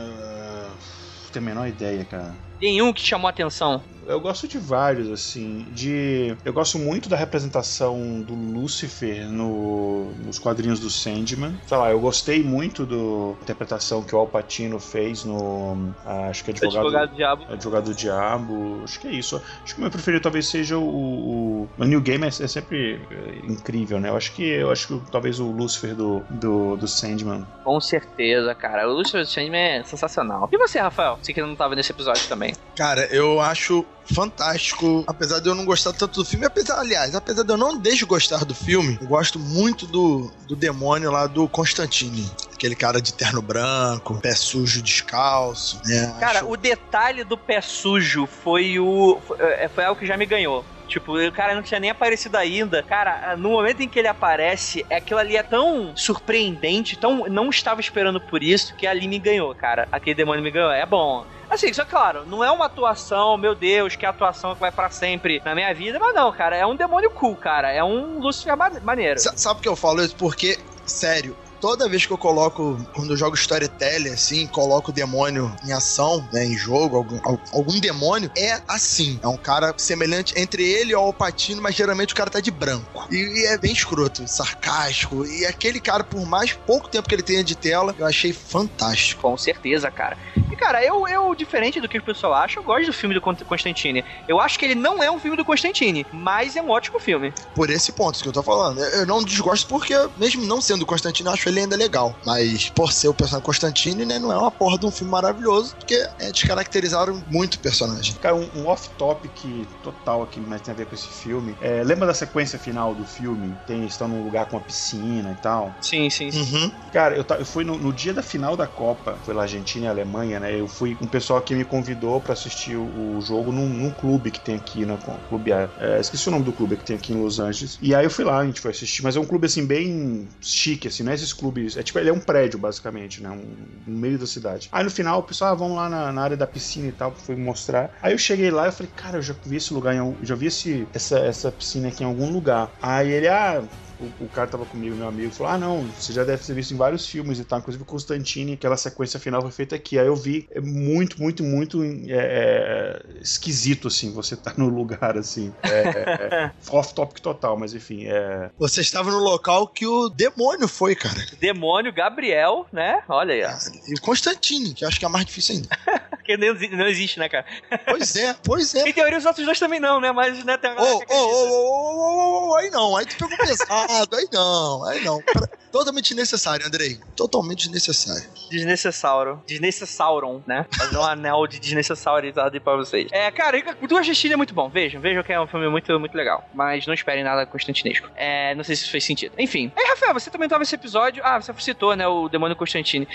Não tenho a menor ideia, cara. Nenhum que chamou a atenção? Eu gosto de vários, assim, de... Eu gosto muito da representação do Lúcifer no... nos quadrinhos do Sandman. Sei lá, eu gostei muito da interpretação que o Al Pacino fez no... Acho que é Advogado... Advogado do Diabo. Advogado do Diabo. Acho que é isso. Acho que o meu preferido talvez seja o... O, o New Game é, é sempre incrível, né? Eu acho que, eu acho que talvez o Lúcifer do, do, do Sandman. Com certeza, cara. O Lúcifer do Sandman é sensacional. E você, Rafael? Você que não tava nesse episódio também. Cara, eu acho fantástico, apesar de eu não gostar tanto do filme, apesar, aliás, apesar de eu não desgostar do filme, eu gosto muito do, do demônio lá do Constantine, aquele cara de terno branco, pé sujo, descalço, né? Cara, acho... o detalhe do pé sujo foi o foi, foi algo que já me ganhou. Tipo, o cara não tinha nem aparecido ainda. Cara, no momento em que ele aparece, aquilo ali é tão surpreendente, tão não estava esperando por isso, que ali me ganhou, cara. Aquele demônio me ganhou. É bom. Assim, só claro, não é uma atuação, meu Deus, que atuação que vai pra sempre na minha vida, mas não, cara, é um demônio cool, cara. É um Lúcifer maneiro. S- sabe por que eu falo isso? Porque, sério, toda vez que eu coloco, quando eu jogo Storytelling, assim, coloco o demônio em ação, né, em jogo, algum, algum demônio, é assim. É um cara semelhante entre ele e o Al Pacino, mas geralmente o cara tá de branco. E, e é bem escroto, sarcástico. E aquele cara, por mais pouco tempo que ele tenha de tela, eu achei fantástico. Com certeza, cara. E, cara, eu, eu, diferente do que o pessoal acha, eu gosto do filme do Constantine. Eu acho que ele não é um filme do Constantine, mas é um ótimo filme. Por esse ponto que eu tô falando. Eu não desgosto porque, mesmo não sendo o Constantine, eu acho ele ainda legal. Mas, por ser o personagem Constantine, né, não é uma porra de um filme maravilhoso, porque é, descaracterizaram muito o personagem. Cara, um, um off-topic total aqui, mas tem a ver com esse filme. É, lembra da sequência final do filme? Tem, estão num lugar com uma piscina e tal? Sim, sim, sim. Uhum. Cara, eu, eu fui no, no dia da final da Copa, foi lá Argentina e Alemanha, né? Eu fui com um pessoal que me convidou pra assistir o, o jogo num, num clube que tem aqui, né? Clube, é, esqueci o nome do clube que tem aqui em Los Angeles. E aí eu fui lá, a gente foi assistir, mas é um clube assim, bem chique, assim, não é esses clubes. É tipo, ele é um prédio, basicamente, né? Um, no meio da cidade. Aí no final, o pessoal, ah, vamos lá na, na área da piscina e tal, foi me mostrar. Aí eu cheguei lá e falei, cara, eu já vi esse lugar, em, já vi esse, essa, essa piscina aqui em algum lugar. Aí ele, ah. O, o cara tava comigo, meu amigo, falou, ah não, você já deve ter visto em vários filmes e tal, inclusive o Constantine, aquela sequência final foi feita aqui. Aí eu vi, é muito, muito, muito é, é, esquisito, assim, você tá no lugar, assim, é, é, off-topic total, mas enfim, é... Você estava no local que o demônio foi, cara. Demônio, Gabriel, né? Olha aí, ó. E o Constantine, que eu acho que é mais difícil ainda. Porque não, não existe, né, cara? Pois é, pois é. Em teoria os outros dois também não, né, mas, né, tem uma Ô, ô, ô, ô, aí não, aí tu pegou pesado, aí não, aí não. Totalmente desnecessário, Andrei. Totalmente desnecessário. Desnecessauro. Desnecessauron, né? Fazer um anel de desnecessaurizado aí pra vocês. É, cara, o Argentina é muito bom. Vejam, vejam que é um filme muito, muito legal. Mas não esperem nada constantinesco. É, não sei se isso fez sentido. Enfim. Aí, Rafael, você também tava nesse episódio. Ah, você citou, né, o Demônio Constantine.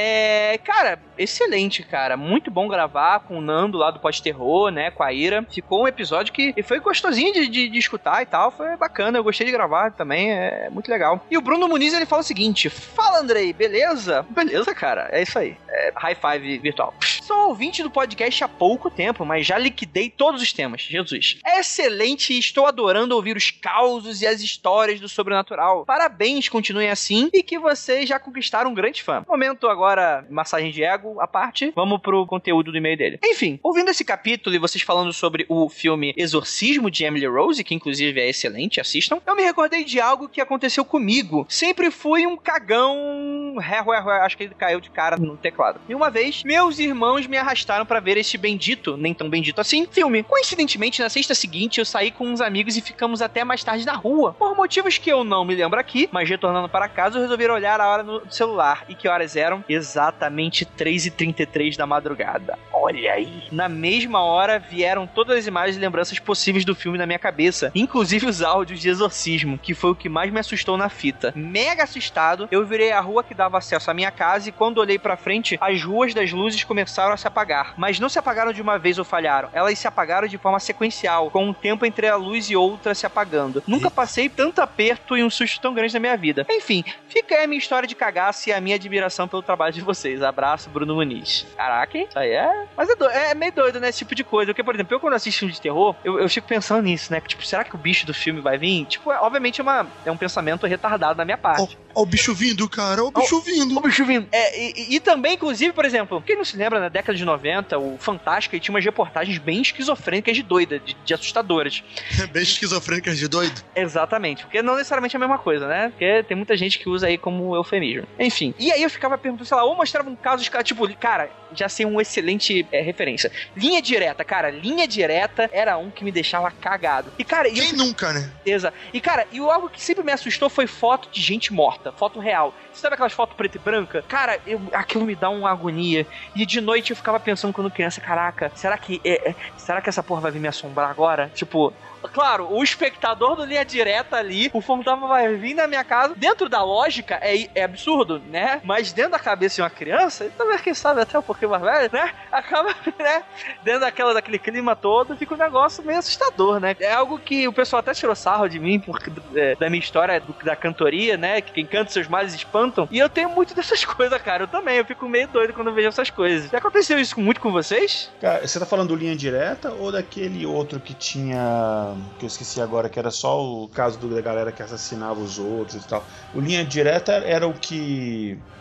É, cara, excelente, cara. Muito bom gravar com o Nando lá do Pós-Terror, né, com a Ira. Ficou um episódio que foi gostosinho de, de, de escutar e tal. Foi bacana, eu gostei de gravar também. É muito legal. E o Bruno Muniz, ele fala o seguinte: fala, Andrei, beleza? Beleza, cara, é isso aí. É high five virtual. Sou ouvinte do podcast há pouco tempo, mas já liquidei todos os temas. Jesus. É excelente e estou adorando ouvir os causos e as histórias do sobrenatural. Parabéns, continuem assim e que vocês já conquistaram um grande fã. Momento agora, massagem de ego à parte, vamos pro conteúdo do e-mail dele. Enfim, ouvindo esse capítulo e vocês falando sobre o filme Exorcismo de Emily Rose, que inclusive é excelente, assistam, eu me recordei de algo que aconteceu comigo. Sempre fui um cagão... Ré, ré, ré, acho que ele caiu de cara no teclado. E uma vez, meus irmãos me arrastaram pra ver este bendito, nem tão bendito assim, filme. Coincidentemente, na sexta seguinte, eu saí com uns amigos e ficamos até mais tarde na rua. Por motivos que eu não me lembro aqui, mas retornando para casa, eu resolvi olhar a hora no celular. E que horas eram? Exatamente três e trinta e três da madrugada. Olha aí. Na mesma hora, vieram todas as imagens e lembranças possíveis do filme na minha cabeça. Inclusive os áudios de exorcismo, que foi o que mais me assustou na fita. Mega assustado, eu virei a rua que dava acesso à minha casa e quando olhei pra frente, as ruas das luzes começaram a se apagar. Mas não se apagaram de uma vez ou falharam. Elas se apagaram de forma sequencial, com um tempo entre a luz e outra se apagando. Nunca passei tanto aperto e um susto tão grande na minha vida. Enfim, fica aí a minha história de cagaço e a minha admiração pelo trabalho de vocês. Abraço, Bruno Muniz. Caraca, hein? Isso aí é... Mas é, doido, é meio doido, né? Esse tipo de coisa. Porque, por exemplo, eu quando assisto filme de terror, eu, eu fico pensando nisso, né? Tipo, será que o bicho do filme vai vir? Tipo, é, obviamente é, uma, é um pensamento retardado da minha parte. Ó, o bicho vindo, cara. Ó, o bicho ó, vindo. Ó, o bicho vindo. É, e, e também, inclusive, por exemplo, quem não se lembra, na década de noventa, o Fantástico tinha umas reportagens bem esquizofrênicas de doida, de, de assustadoras. Bem esquizofrênicas de doido? Exatamente. Porque não necessariamente é a mesma coisa, né? Porque tem muita gente que usa aí como eufemismo. Enfim. E aí eu ficava perguntando, sei lá, ou mostrava um caso de... Tipo, cara, já sei um excelente é, referência. Linha Direta, cara. Linha Direta era um que me deixava cagado. E, cara... Quem eu... nunca, né? Exato. E, cara, e algo que sempre me assustou foi foto de gente morta. Foto real. Você sabe aquelas fotos preta e branca? Cara, eu, aquilo me dá uma agonia. E de noite eu ficava pensando quando criança, caraca, será que é, é, será que essa porra vai vir me assombrar agora? Tipo... Claro, o espectador do Linha Direta ali, o fantasma vai vir na minha casa. Dentro da lógica, é, é absurdo, né? Mas dentro da cabeça de uma criança, e talvez quem sabe até um pouquinho mais velho, né? Acaba, né? Dentro daquela, daquele clima todo, fica um negócio meio assustador, né? É algo que o pessoal até tirou sarro de mim, porque, é, da minha história do, da cantoria, né? Que quem canta seus males espantam. E eu tenho muito dessas coisas, cara. Eu também, eu fico meio doido quando eu vejo essas coisas. Já aconteceu isso muito com vocês? Cara, você tá falando do Linha Direta ou daquele outro que tinha... que eu esqueci agora, que era só o caso do, da galera que assassinava os outros e tal. O Linha Direta era o que...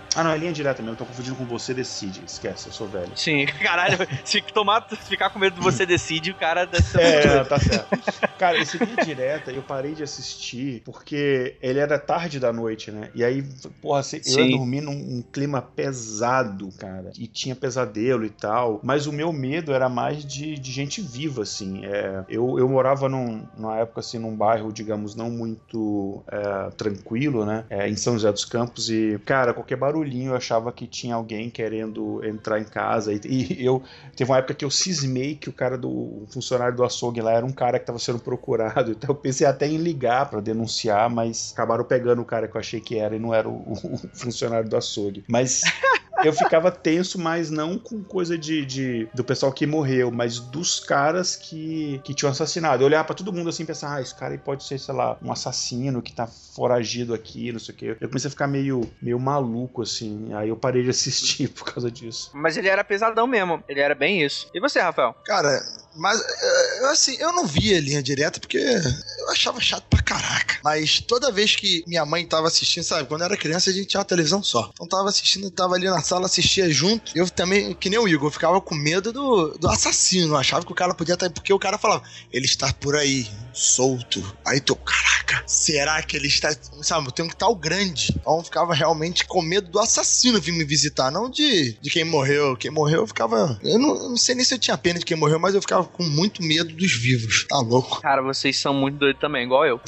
Ah, não, é Linha Direta mesmo. Eu tô confundindo com Você Decide. Esquece, eu sou velho. Sim, caralho. Se tomar, se ficar com medo de Você Decide, o cara deve ser É, não, tá certo. Cara, esse Linha Direta eu parei de assistir porque ele era tarde da noite, né? E aí, porra, assim, eu ia dormir num um clima pesado, cara. E tinha pesadelo e tal. Mas o meu medo era mais de, de gente viva, assim. É, eu, eu morava num, numa época, assim, num bairro, digamos, não muito é, tranquilo, né? É, em São José dos Campos. E, cara, qualquer barulhinho eu achava que tinha alguém querendo entrar em casa. E, e eu... Teve uma época que eu cismei que o cara do... O funcionário do açougue lá era um cara que tava sendo procurado. Então eu pensei até em ligar pra denunciar, mas acabaram pegando o cara que eu achei que era e não era o, o funcionário do açougue. Mas eu ficava tenso, mas não com coisa de, de do pessoal que morreu, mas dos caras que, que tinham assassinado. Eu olhava pra todo mundo assim e pensava, ah, esse cara aí pode ser, sei lá, um assassino que tá foragido aqui, não sei o quê. Eu comecei a ficar meio, meio maluco, assim. Aí eu parei de assistir por causa disso. Mas ele era pesadão mesmo. Ele era bem isso. E você, Rafael? Cara, mas assim, eu não via Linha Direta porque eu achava chato pra caraca. Mas toda vez que minha mãe tava assistindo, sabe, quando eu era criança a gente tinha uma televisão só. Então tava assistindo, tava ali na sala, assistia junto. Eu também, que nem o Igor, eu ficava com medo do, do assassino. Eu achava que o cara podia estar... Porque o cara falava, ele está por aí, solto. Aí tu, caraca, será que ele está... Sabe, tem um tal grande. Então eu ficava realmente com medo do assassino vir me visitar, não de, de quem morreu. Quem morreu eu ficava... Eu não, eu não sei nem se eu tinha pena de quem morreu, mas eu ficava com muito medo dos vivos. Tá louco? Cara, vocês são muito doidos também, igual eu.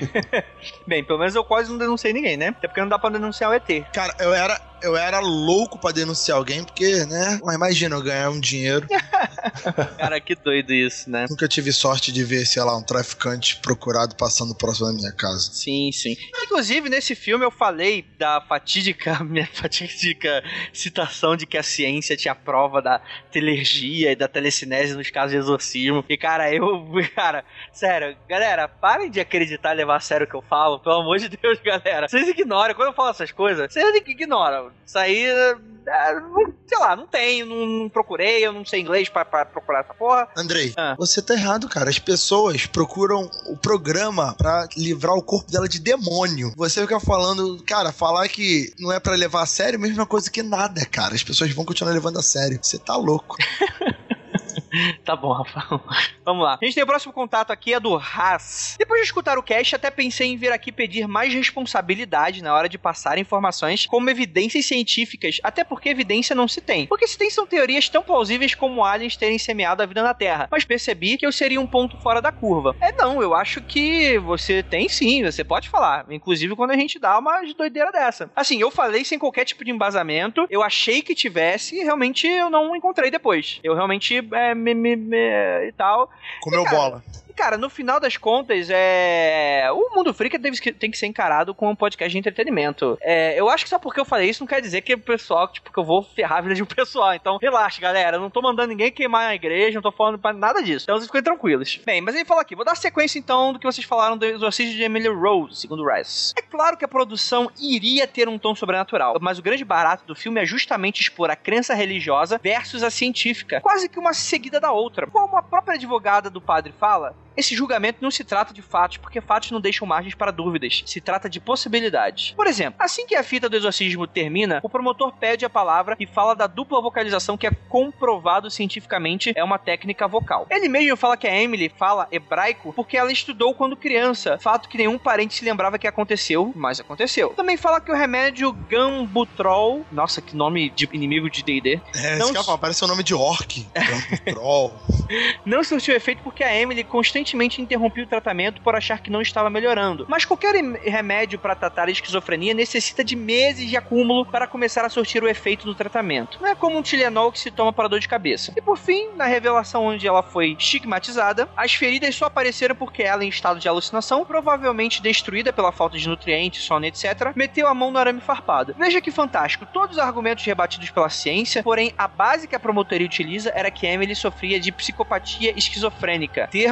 Bem, pelo menos eu quase não denunciei ninguém, né? Até porque não dá pra denunciar o E T. Cara, eu era... Eu era louco pra denunciar alguém, porque, né? Mas imagina eu ganhar um dinheiro. Cara, que doido isso, né? Nunca tive sorte de ver, sei lá, um traficante procurado passando próximo da minha casa. Sim, sim. Inclusive, nesse filme eu falei da fatídica, minha fatídica citação de que a ciência tinha prova da telergia e da telecinese nos casos de exorcismo. E, cara, eu... Cara, sério, galera, parem de acreditar e levar a sério o que eu falo. Pelo amor de Deus, galera. Vocês ignoram. Quando eu falo essas coisas, vocês ignoram. Isso aí, sei lá, não tem, não, não procurei, eu não sei inglês pra, pra procurar essa porra. Andrei, ah. você tá errado, cara. As pessoas procuram o programa pra livrar o corpo dela de demônio. Você fica falando, cara, falar que não é pra levar a sério, mesma coisa que nada, cara. As pessoas vão continuar levando a sério. Você tá louco. Tá bom, Rafael. Vamos lá. A gente tem o próximo contato aqui, é do Haas. Depois de escutar o cast, até pensei em vir aqui pedir mais responsabilidade na hora de passar informações como evidências científicas, até porque evidência não se tem. Porque se tem são teorias tão plausíveis como aliens terem semeado a vida na Terra. Mas percebi que eu seria um ponto fora da curva. É não, eu acho que você tem sim, você pode falar. Inclusive quando a gente dá uma doideira dessa. Assim, eu falei sem qualquer tipo de embasamento, eu achei que tivesse e realmente eu não encontrei depois. Eu realmente... É, Me, me, me, e tal. Comeu e, cara, bola. Cara, no final das contas, é... o Mundo Freak tem que, tem que ser encarado como um podcast de entretenimento. É, eu acho que só porque eu falei isso não quer dizer que o pessoal, tipo, que eu vou ferrar a vida de um pessoal. Então, relaxa, galera. Eu não tô mandando ninguém queimar a igreja, não tô falando pra nada disso. Então, vocês fiquem tranquilos. Bem, mas ele fala aqui. Vou dar sequência, então, do que vocês falaram do exorcismo de Emily Rose, segundo o Rez. É claro que a produção iria ter um tom sobrenatural, mas o grande barato do filme é justamente expor a crença religiosa versus a científica. Quase que uma seguida da outra. Como a própria advogada do padre fala, esse julgamento não se trata de fatos, porque fatos não deixam margens para dúvidas. Se trata de possibilidades. Por exemplo, assim que a fita do exorcismo termina, o promotor pede a palavra e fala da dupla vocalização que é comprovado cientificamente é uma técnica vocal. Ele mesmo fala que a Emily fala hebraico porque ela estudou quando criança, fato que nenhum parente se lembrava que aconteceu, mas aconteceu. Também fala que o remédio Gambutrol, nossa, que nome de inimigo de D e D. É, não... esse cara parece o nome de orc. Gambutrol. Não surtiu efeito porque a Emily constantemente interrompeu o tratamento por achar que não estava melhorando. Mas qualquer remédio para tratar a esquizofrenia necessita de meses de acúmulo para começar a surtir o efeito do tratamento. Não é como um Tylenol que se toma para dor de cabeça. E por fim, na revelação onde ela foi estigmatizada, as feridas só apareceram porque ela, em estado de alucinação, provavelmente destruída pela falta de nutrientes, sono, etcétera, meteu a mão no arame farpado. Veja que fantástico, todos os argumentos rebatidos pela ciência, porém a base que a promotoria utiliza era que Emily sofria de psicopatia esquizofrênica, termo nunca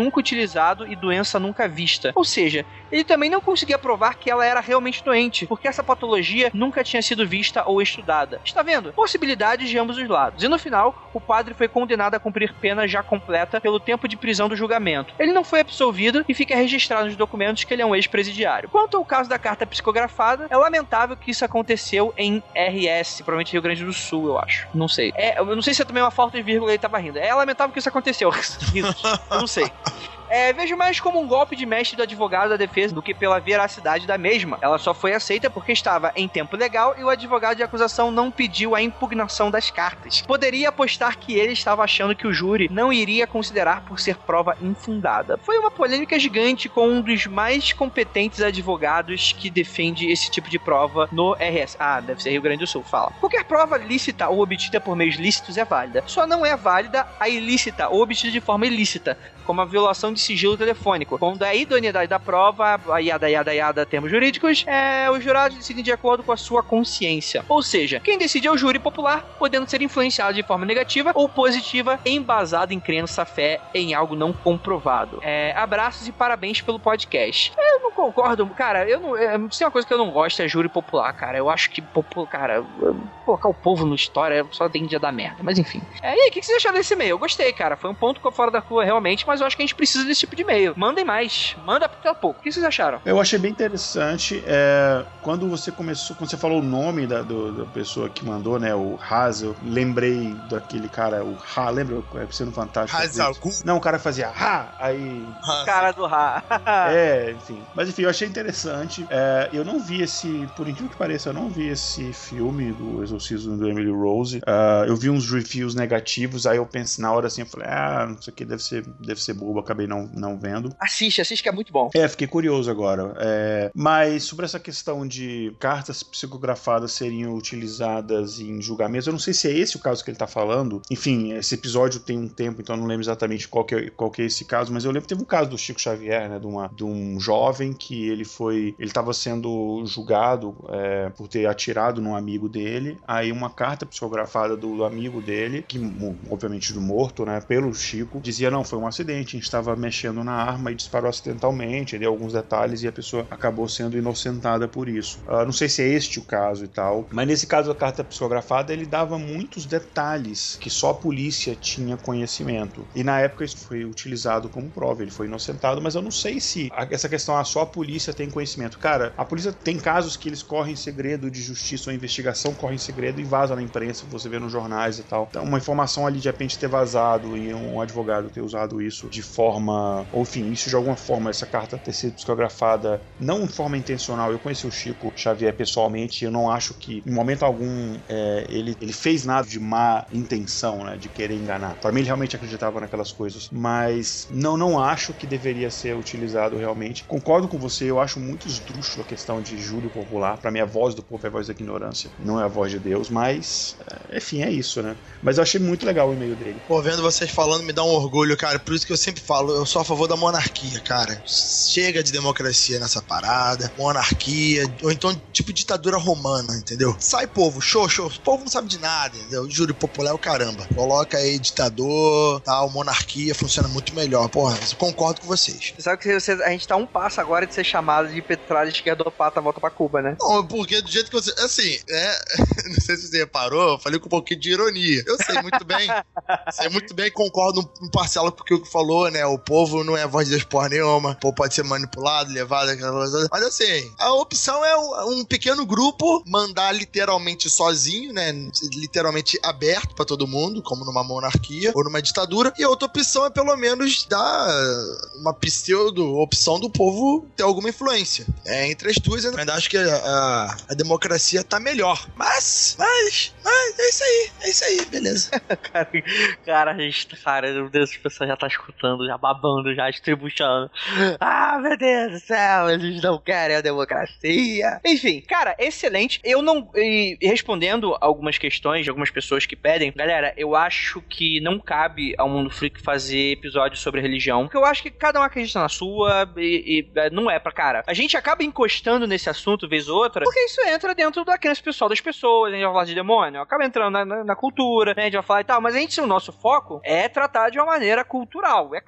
nunca utilizado e doença nunca vista. Ou seja, ele também não conseguia provar que ela era realmente doente, porque essa patologia nunca tinha sido vista ou estudada. Está vendo? Possibilidades de ambos os lados. E no final, o padre foi condenado a cumprir pena já completa pelo tempo de prisão do julgamento. Ele não foi absolvido e fica registrado nos documentos que ele é um ex-presidiário. Quanto ao caso da carta psicografada, é lamentável que isso aconteceu em R S, provavelmente Rio Grande do Sul, eu acho. Não sei. É, eu não sei se é também uma falta de vírgula e ele tava rindo. É lamentável que isso aconteceu. Eu não sei. É, vejo mais como um golpe de mestre do advogado da defesa do que pela veracidade da mesma. Ela só foi aceita porque estava em tempo legal e o advogado de acusação não pediu a impugnação das cartas. Poderia apostar que ele estava achando que o júri não iria considerar por ser prova infundada. Foi uma polêmica gigante com um dos mais competentes advogados que defende esse tipo de prova no R S. Ah, deve ser Rio Grande do Sul, fala. Qualquer prova lícita ou obtida por meios lícitos é válida. Só não é válida a ilícita ou obtida de forma ilícita, como a violação de sigilo telefônico. Quando a idoneidade da prova, a yada, yada, yada, termos jurídicos, é, os jurados decidem de acordo com a sua consciência. Ou seja, quem decide é o júri popular, podendo ser influenciado de forma negativa ou positiva, embasado em crença, fé em algo não comprovado. É, abraços e parabéns pelo podcast. Eu não concordo, cara, eu não, é, se tem uma coisa que eu não gosto é júri popular, cara. Eu acho que, cara, colocar o povo na história só tende a dar merda, mas enfim. É, e aí, o que vocês acharam desse e-mail? Eu gostei, cara, foi um ponto fora da curva realmente, mas eu acho que a gente precisa desse tipo de e-mail. Mandem mais. Manda pra pouco. O que vocês acharam? Eu achei bem interessante. É, quando você começou, quando você falou o nome da, do, da pessoa que mandou, né? O Haz, eu lembrei daquele cara, o Ha, lembra? É sendo fantástico. Haz Não, o cara fazia Ha, aí. Cara do Ha. É, enfim. Mas enfim, eu achei interessante. É, eu não vi esse, por incrível que pareça, eu não vi esse filme do Exorcismo do Emily Rose. Uh, eu vi uns reviews negativos, aí eu pensei na hora assim, eu falei, ah, isso aqui deve ser, deve ser bobo, acabei não, não vendo. Assiste, assiste que é muito bom. É, fiquei curioso agora. É, mas sobre essa questão de cartas psicografadas seriam utilizadas em julgamentos, eu não sei se é esse o caso que ele tá falando. Enfim, esse episódio tem um tempo, então eu não lembro exatamente qual que é, qual que é esse caso, mas eu lembro que teve um caso do Chico Xavier, né, de, uma, de um jovem que ele foi, ele tava sendo julgado é, por ter atirado num amigo dele, aí uma carta psicografada do, do amigo dele, que obviamente do morto, né, pelo Chico, dizia, não, foi um acidente, a gente estava mexendo na arma e disparou acidentalmente, deu alguns detalhes e a pessoa acabou sendo inocentada por isso. Uh, não sei se é este o caso e tal, mas nesse caso da carta psicografada ele dava muitos detalhes que só a polícia tinha conhecimento. E na época isso foi utilizado como prova, ele foi inocentado, mas eu não sei se a, essa questão, ah, só a polícia tem conhecimento. Cara, a polícia tem casos que eles correm segredo de justiça ou investigação, correm segredo e vazam na imprensa, você vê nos jornais e tal. Então uma informação ali de repente ter vazado e um advogado ter usado isso de forma, ou enfim, isso de alguma forma, essa carta ter sido psicografada não de forma intencional. Eu conheci o Chico Xavier pessoalmente e eu não acho que em momento algum é, ele, ele fez nada de má intenção, né, de querer enganar. Para mim ele realmente acreditava naquelas coisas, mas não, não acho que deveria ser utilizado realmente. Concordo com você, eu acho muito esdrúxulo a questão de júri popular. Para mim a voz do povo é a voz da ignorância, não é a voz de Deus, mas enfim, é isso, né. Mas eu achei muito legal o e-mail dele. Pô, vendo vocês falando me dá um orgulho, cara, por isso que eu sempre falo, eu sou a favor da monarquia, cara. Chega de democracia nessa parada, monarquia, ou então tipo ditadura romana, entendeu? Sai povo, show, show, o povo não sabe de nada, entendeu? Júri popular é o caramba. Coloca aí ditador, tal, monarquia, funciona muito melhor. Porra, eu concordo com vocês. Você sabe que você, a gente tá um passo agora de ser chamado de petralha esquerdopata volta pra Cuba, né? Não, porque do jeito que você... Assim, é... não sei se você reparou, eu falei com um pouquinho de ironia. Eu sei muito bem, sei muito bem, concordo um parcela porque o que falou, né? O povo não é voz de Deus porra nenhuma, o povo pode ser manipulado, levado, aquela coisa. Mas assim, a opção é um, um pequeno grupo mandar literalmente sozinho, né? Literalmente aberto pra todo mundo, como numa monarquia ou numa ditadura. E a outra opção é pelo menos dar uma pseudo opção do povo ter alguma influência. É, entre as duas, eu ainda acho que a, a, a democracia tá melhor. Mas, mas, mas, é isso aí, é isso aí, beleza. cara, cara, a gente, cara, meu Deus, as pessoas já tá escutando, já babando, já estribuchando. Ah, meu Deus do céu, eles não querem a democracia. Enfim, cara, excelente. Eu não... E, respondendo algumas questões de algumas pessoas que pedem, galera, eu acho que não cabe ao Mundo Freak fazer episódios sobre religião, porque eu acho que cada um acredita na sua e, e não é pra cara. A gente acaba encostando nesse assunto vez ou outra, porque isso entra dentro da crença pessoal das pessoas, a gente vai falar de demônio, acaba entrando na, na, na cultura, né? A gente vai falar e tal, mas a gente, o nosso foco é tratar de uma maneira cultural, é claro.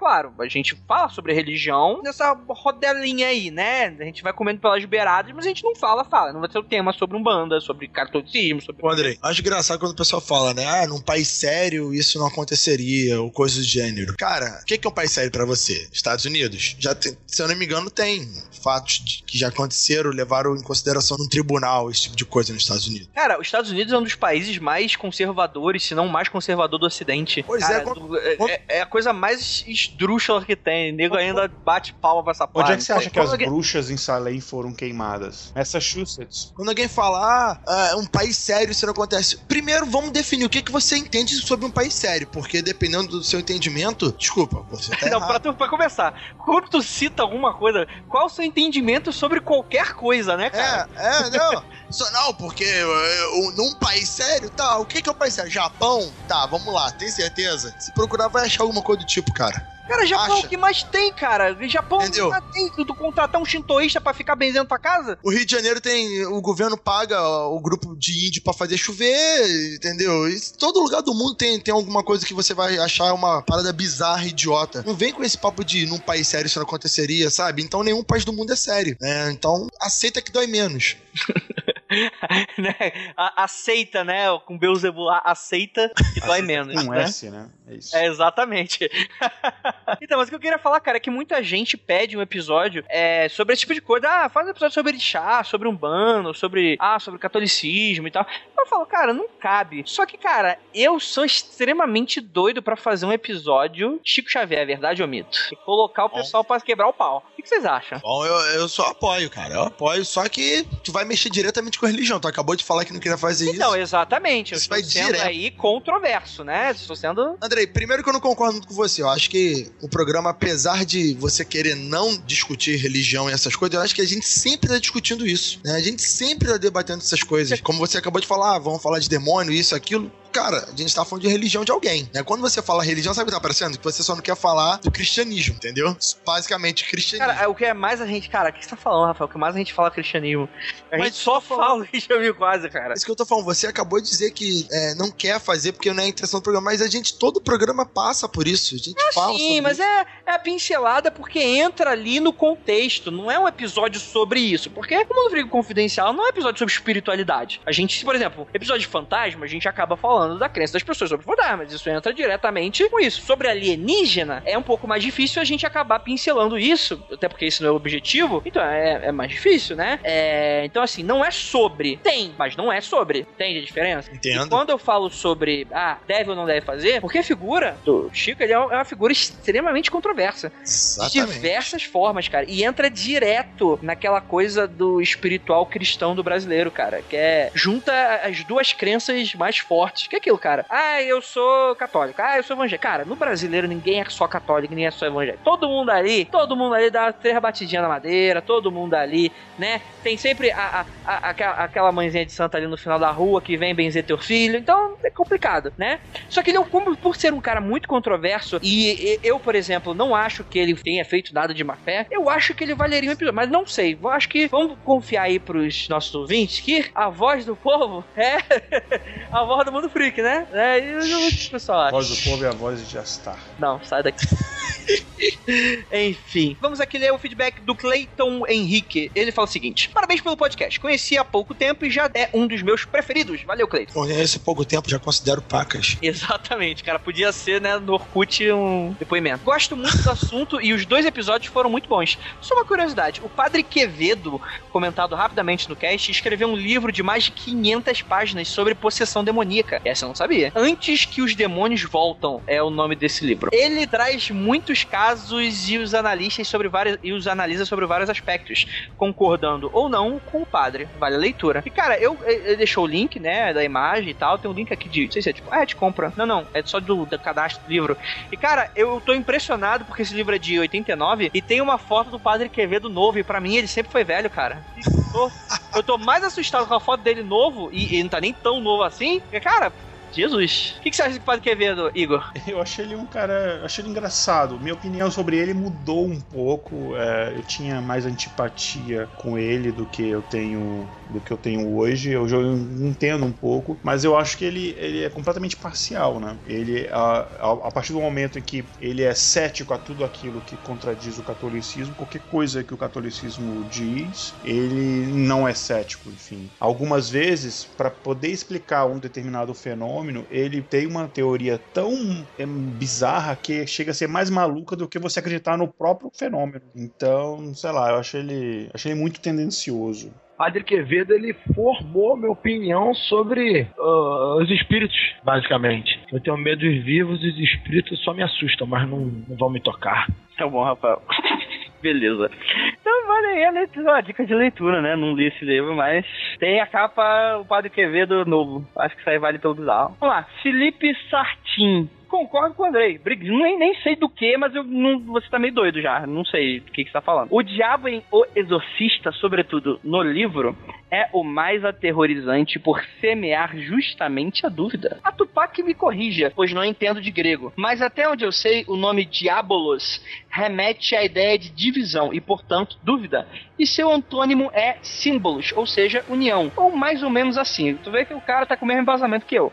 A gente fala sobre religião nessa rodelinha aí, né? A gente vai comendo pelas beiradas, mas a gente não fala, fala. Não vai ter o tema sobre Umbanda, sobre catolicismo, sobre... Ô, Andrei, acho engraçado quando o pessoal fala, né? Ah, num país sério isso não aconteceria, ou coisa do gênero. Cara, o que é um país sério pra você? Estados Unidos? Já tem, se eu não me engano, tem fatos de, que já aconteceram, levaram em consideração num tribunal, esse tipo de coisa nos Estados Unidos. Cara, os Estados Unidos é um dos países mais conservadores, se não o mais conservador do Ocidente. Pois Cara, é, quando, do, é, quando... é a coisa mais esdrúxula que tem. O nego ainda bate palma pra essa Onde parte. é que você acha que as alguém... bruxas em Salem foram queimadas? Massachusetts. Quando alguém fala, ah, é um país sério, isso não acontece. Primeiro, vamos definir o que, que você entende sobre um país sério, porque dependendo do seu entendimento, desculpa, você tá Não, errado. pra, tu, pra começar, quando tu cita alguma coisa, qual o seu entendimento sobre qualquer coisa, né, cara? É, é, não. Só não, porque uh, num país sério, tá, o que, que é um país sério? Japão? Tá, vamos lá, tem certeza? Se procurar, vai achar alguma coisa do tipo, cara. Cara, Japão, Acha? o que mais tem, cara? Japão Entendeu? não tem tu, tu contratar um shintoísta pra ficar benzendo tua casa? O Rio de Janeiro tem. O governo paga o grupo de índio pra fazer chover, entendeu? E todo lugar do mundo tem, tem alguma coisa que você vai achar uma parada bizarra, idiota. Não vem com esse papo de num país sério isso não aconteceria, sabe? Então nenhum país do mundo é sério, né? Então aceita que dói menos. né? A, aceita, né? Com Beelzebub, aceita que dói menos. Com né? S, né? É isso. É, exatamente. Então, mas o que eu queria falar, cara, é que muita gente pede um episódio é, sobre esse tipo de coisa. Ah, faz um episódio sobre chá, sobre umbanda, sobre, ah, sobre catolicismo e tal. Eu falo, cara, não cabe. Só que, cara, eu sou extremamente doido pra fazer um episódio Chico Xavier, é verdade ou mito? E colocar o pessoal pra quebrar o pau. O que, que vocês acham? Bom, eu, eu só apoio, cara. Eu apoio, só que tu vai mexer diretamente com a religião. Tu acabou de falar que não queria fazer isso. Então, exatamente. Eu Isso estou vai sendo direto. aí controverso, né? Estou sendo... Andrei, primeiro que eu não concordo muito com você. Eu acho que o programa, apesar de você querer não discutir religião e essas coisas, eu acho que a gente sempre tá discutindo isso, né? A gente sempre tá debatendo essas coisas. Como você acabou de falar, ah, vamos falar de demônio, isso, aquilo. Cara, a gente tá falando de religião de alguém, né? Quando você fala religião, sabe o que tá parecendo? Que você só não quer falar do cristianismo, entendeu? Basicamente, cristianismo. Cara, o que é mais a gente... Cara, o que você tá falando, Rafael? O que mais a gente fala é cristianismo. A Mas gente só fala cristianismo quase, cara. Isso que eu tô falando, você acabou de dizer que é, não quer fazer porque não é a intenção do programa, mas a gente, todo o programa passa por isso. A gente Ah, fala sim, sobre mas isso. é, é a pincelada porque entra ali no contexto, não é um episódio sobre isso. Porque o Mundo Freak Confidencial não é um episódio sobre espiritualidade. A gente, por exemplo, episódio de fantasma, a gente acaba falando da crença das pessoas sobre fantasmas. Isso entra diretamente com isso. Sobre alienígena, é um pouco mais difícil a gente acabar pincelando isso, até porque esse não é o objetivo, então é, é mais difícil, né? É, então, assim, não é sobre. Tem, mas não é sobre. Entende a diferença? Entendo. E quando eu falo sobre, ah, deve ou não deve fazer, porque a figura do Chico, ele é uma figura extremamente controversa. De Exatamente. diversas formas, cara. E entra direto naquela coisa do espiritual cristão do brasileiro, cara. Que é, junta as duas crenças mais fortes. Que é aquilo, cara. Ah, eu sou católico. Ah, eu sou evangélico. Cara, no brasileiro ninguém é só católico, ninguém é só evangélico. Todo mundo ali, todo mundo ali dá três batidinhas na madeira, todo mundo ali, né? Tem sempre a, a, a, a, aquela mãezinha de santa ali no final da rua que vem benzer teu filho. Então, é complicado, né? Só que ele, como, por ser um cara muito controverso, e, e eu, por exemplo, não acho que ele tenha feito nada de má fé, eu acho que ele valeria um episódio, mas não sei. Eu acho que vamos confiar aí pros nossos ouvintes que a voz do povo é a voz do Mundo Freak, né? É, e o pessoal A acha. voz do povo é a voz de Jastar. Não, sai daqui. Enfim, vamos aqui ler o feedback do Cleiton Henrique. Ele fala o seguinte: parabéns pelo podcast, conheci há pouco tempo e já é um dos meus preferidos. Valeu, Cleiton. Conheço há pouco tempo, já considero pacas. Exatamente, cara, podia ser, né, no Orkut um depoimento. Gosto muito do assunto e os dois episódios foram muito bons. Só uma curiosidade, o Padre Quevedo, comentado rapidamente no cast, escreveu um livro de mais de quinhentas páginas sobre possessão demoníaca. Essa eu não sabia. Antes que os demônios voltam, é o nome desse livro. Ele traz muitos casos e os analistas sobre vários, e os analisa sobre vários aspectos, concordando ou não com o padre. Vale a leitura. E, cara, eu, ele deixou o link, né, da imagem e tal, tem um link aqui de, não sei se é tipo, ah, é de compra. Não, não, é só do, do cadastro do livro. E, cara, eu tô impressionado porque esse livro é de oitenta e nove e tem uma foto do Padre Quevedo novo, e pra mim ele sempre foi velho, cara. Eu tô, eu tô mais assustado com a foto dele novo, e ele não tá nem tão novo assim, porque, cara, Jesus. O que, que você acha do Padre Quevedo, Igor? Eu achei ele um cara... Achei ele engraçado. Minha opinião sobre ele mudou um pouco. É, eu tinha mais antipatia com ele do que eu tenho, do que eu tenho hoje. Eu já entendo um pouco. Mas eu acho que ele, ele é completamente parcial, né? Ele, a, a, a partir do momento em que ele é cético a tudo aquilo que contradiz o catolicismo, qualquer coisa que o catolicismo diz, ele não é cético, enfim. Algumas vezes, para poder explicar um determinado fenômeno, ele tem uma teoria tão é, bizarra que chega a ser mais maluca do que você acreditar no próprio fenômeno. Então, sei lá, eu achei ele, achei ele muito tendencioso. Padre Quevedo, ele formou minha opinião sobre uh, os espíritos, basicamente. Eu tenho medo dos vivos e os espíritos só me assustam, mas não, não vão me tocar. Tá bom, Rafael. Beleza. Então vale aí a, leitura, a dica de leitura, né? Não li esse livro, mas tem a capa, o Padre Quevedo novo. Acho que isso aí vale pelo bizarro. Vamos lá, Felipe Sartin. Concordo com o Andrei. Nem, nem sei do que, mas eu não, você tá meio doido já. Não sei do que, que você tá falando. O Diabo em O Exorcista, sobretudo no livro, é o mais aterrorizante por semear justamente a dúvida. A Tupac me corrija, pois não entendo de grego. Mas até onde eu sei, o nome Diabolos remete à ideia de divisão e, portanto, dúvida. E seu antônimo é símbolos, ou seja, união. Ou mais ou menos assim. Tu vê que o cara tá com o mesmo embasamento que eu.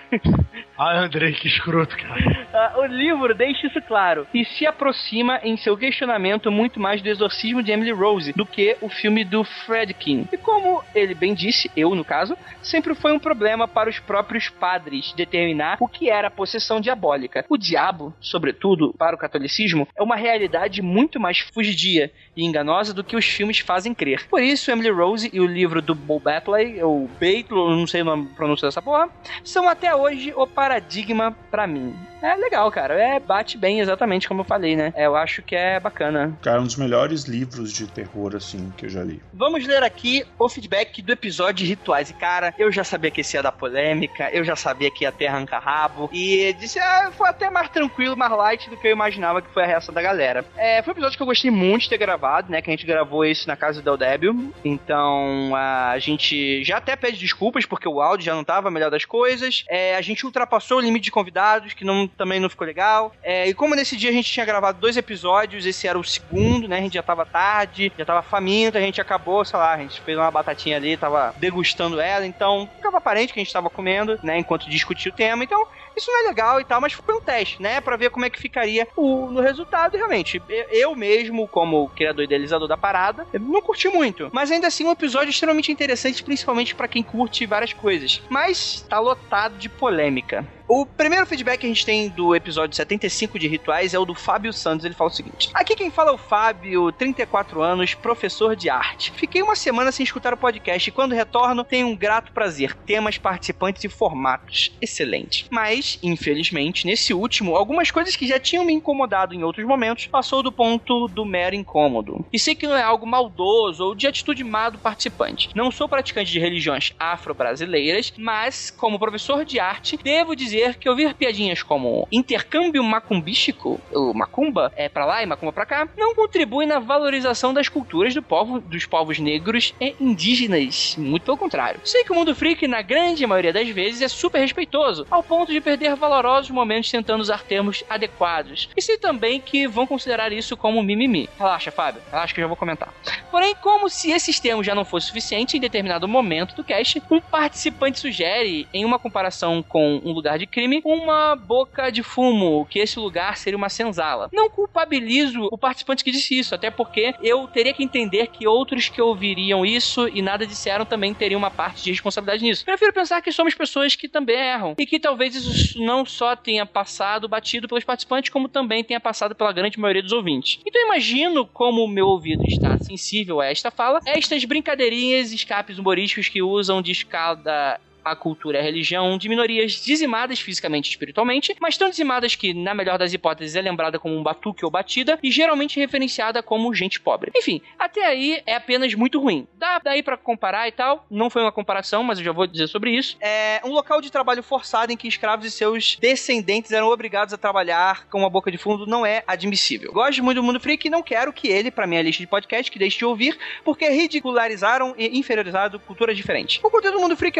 Ai, Andrei, que escroto, cara. Uh, o livro deixa isso claro e se aproxima em seu questionamento muito mais do exorcismo de Emily Rose do que o filme do Friedkin. E como ele bem disse, eu no caso, sempre foi um problema para os próprios padres determinar o que era possessão diabólica. O diabo, sobretudo para o catolicismo, é uma realidade muito mais fugidia e enganosa do que os filmes fazem crer. Por isso, Emily Rose e o livro do Bo Batley, ou Batley, não sei o nome pronúncia dessa porra, são até hoje o paradigma pra mim. É legal, cara. É, bate bem exatamente como eu falei, né? É, eu acho que é bacana. Cara, é um dos melhores livros de terror, assim, que eu já li. Vamos ler aqui o feedback do episódio de Rituais. E, cara, eu já sabia que esse ia dar polêmica, eu já sabia que ia ter arranca-rabo, e disse, ah, foi até mais tranquilo, mais light do que eu imaginava que foi a reação da galera. É, foi um episódio que eu gostei muito de ter gravado, né? Que a gente gravou isso na casa do Eldébio. Então, a gente já até pede desculpas, porque o áudio já não tava melhor das coisas. É, a gente ultrapassou o limite de convidados, que não também não ficou legal. É, e como nesse dia a gente tinha gravado dois episódios, esse era o segundo, né? A gente já tava tarde, já tava faminto, a gente acabou, sei lá, a gente fez uma batatinha ali, tava degustando ela, então ficava aparente que a gente tava comendo, né? Enquanto discutia o tema, então isso não é legal e tal, mas foi um teste, né? Pra ver como é que ficaria o, no resultado. E realmente, eu mesmo, como criador e idealizador da parada, eu não curti muito. Mas ainda assim, um episódio extremamente interessante, principalmente pra quem curte várias coisas. Mas tá lotado de polêmica. O primeiro feedback que a gente tem do episódio setenta e cinco de Rituais é o do Fábio Santos. Ele fala o seguinte: aqui quem fala é o Fábio, trinta e quatro anos, professor de arte. Fiquei uma semana sem escutar o podcast e quando retorno tenho um grato prazer. Temas, participantes e formatos. Excelente. Mas, infelizmente, nesse último, algumas coisas que já tinham me incomodado em outros momentos passou do ponto do mero incômodo. E sei que não é algo maldoso ou de atitude má do participante. Não sou praticante de religiões afro-brasileiras, mas, como professor de arte, devo dizer que ouvir piadinhas como intercâmbio macumbístico, o macumba é pra lá e macumba pra cá, não contribui na valorização das culturas do povo, dos povos negros e indígenas. Muito pelo contrário. Sei que o mundo freak, na grande maioria das vezes, é super respeitoso, ao ponto de perder valorosos momentos tentando usar termos adequados. E sei também que vão considerar isso como mimimi. Relaxa, Fábio. Relaxa que eu já vou comentar. Porém, como se esses termos já não fossem suficientes, em determinado momento do cast, um participante sugere, em uma comparação com um lugar de crime, uma boca de fumo, que esse lugar seria uma senzala. Não culpabilizo o participante que disse isso, até porque eu teria que entender que outros que ouviriam isso e nada disseram também teriam uma parte de responsabilidade nisso. Prefiro pensar que somos pessoas que também erram, e que talvez isso não só tenha passado batido pelos participantes, como também tenha passado pela grande maioria dos ouvintes. Então imagino como o meu ouvido está sensível a esta fala, estas brincadeirinhas, escapes humorísticos que usam de escada a cultura e a religião de minorias dizimadas fisicamente e espiritualmente, mas tão dizimadas que, na melhor das hipóteses, é lembrada como um batuque ou batida e geralmente referenciada como gente pobre. Enfim, até aí é apenas muito ruim. Dá daí pra comparar e tal, não foi uma comparação, mas eu já vou dizer sobre isso. É um local de trabalho forçado em que escravos e seus descendentes eram obrigados a trabalhar com uma boca de fundo não é admissível. Gosto muito do Mundo Freak e não quero que ele, pra minha lista de podcast, que deixe de ouvir, porque ridicularizaram e inferiorizaram culturas diferentes. O conteúdo do Mundo Freak é muito bom,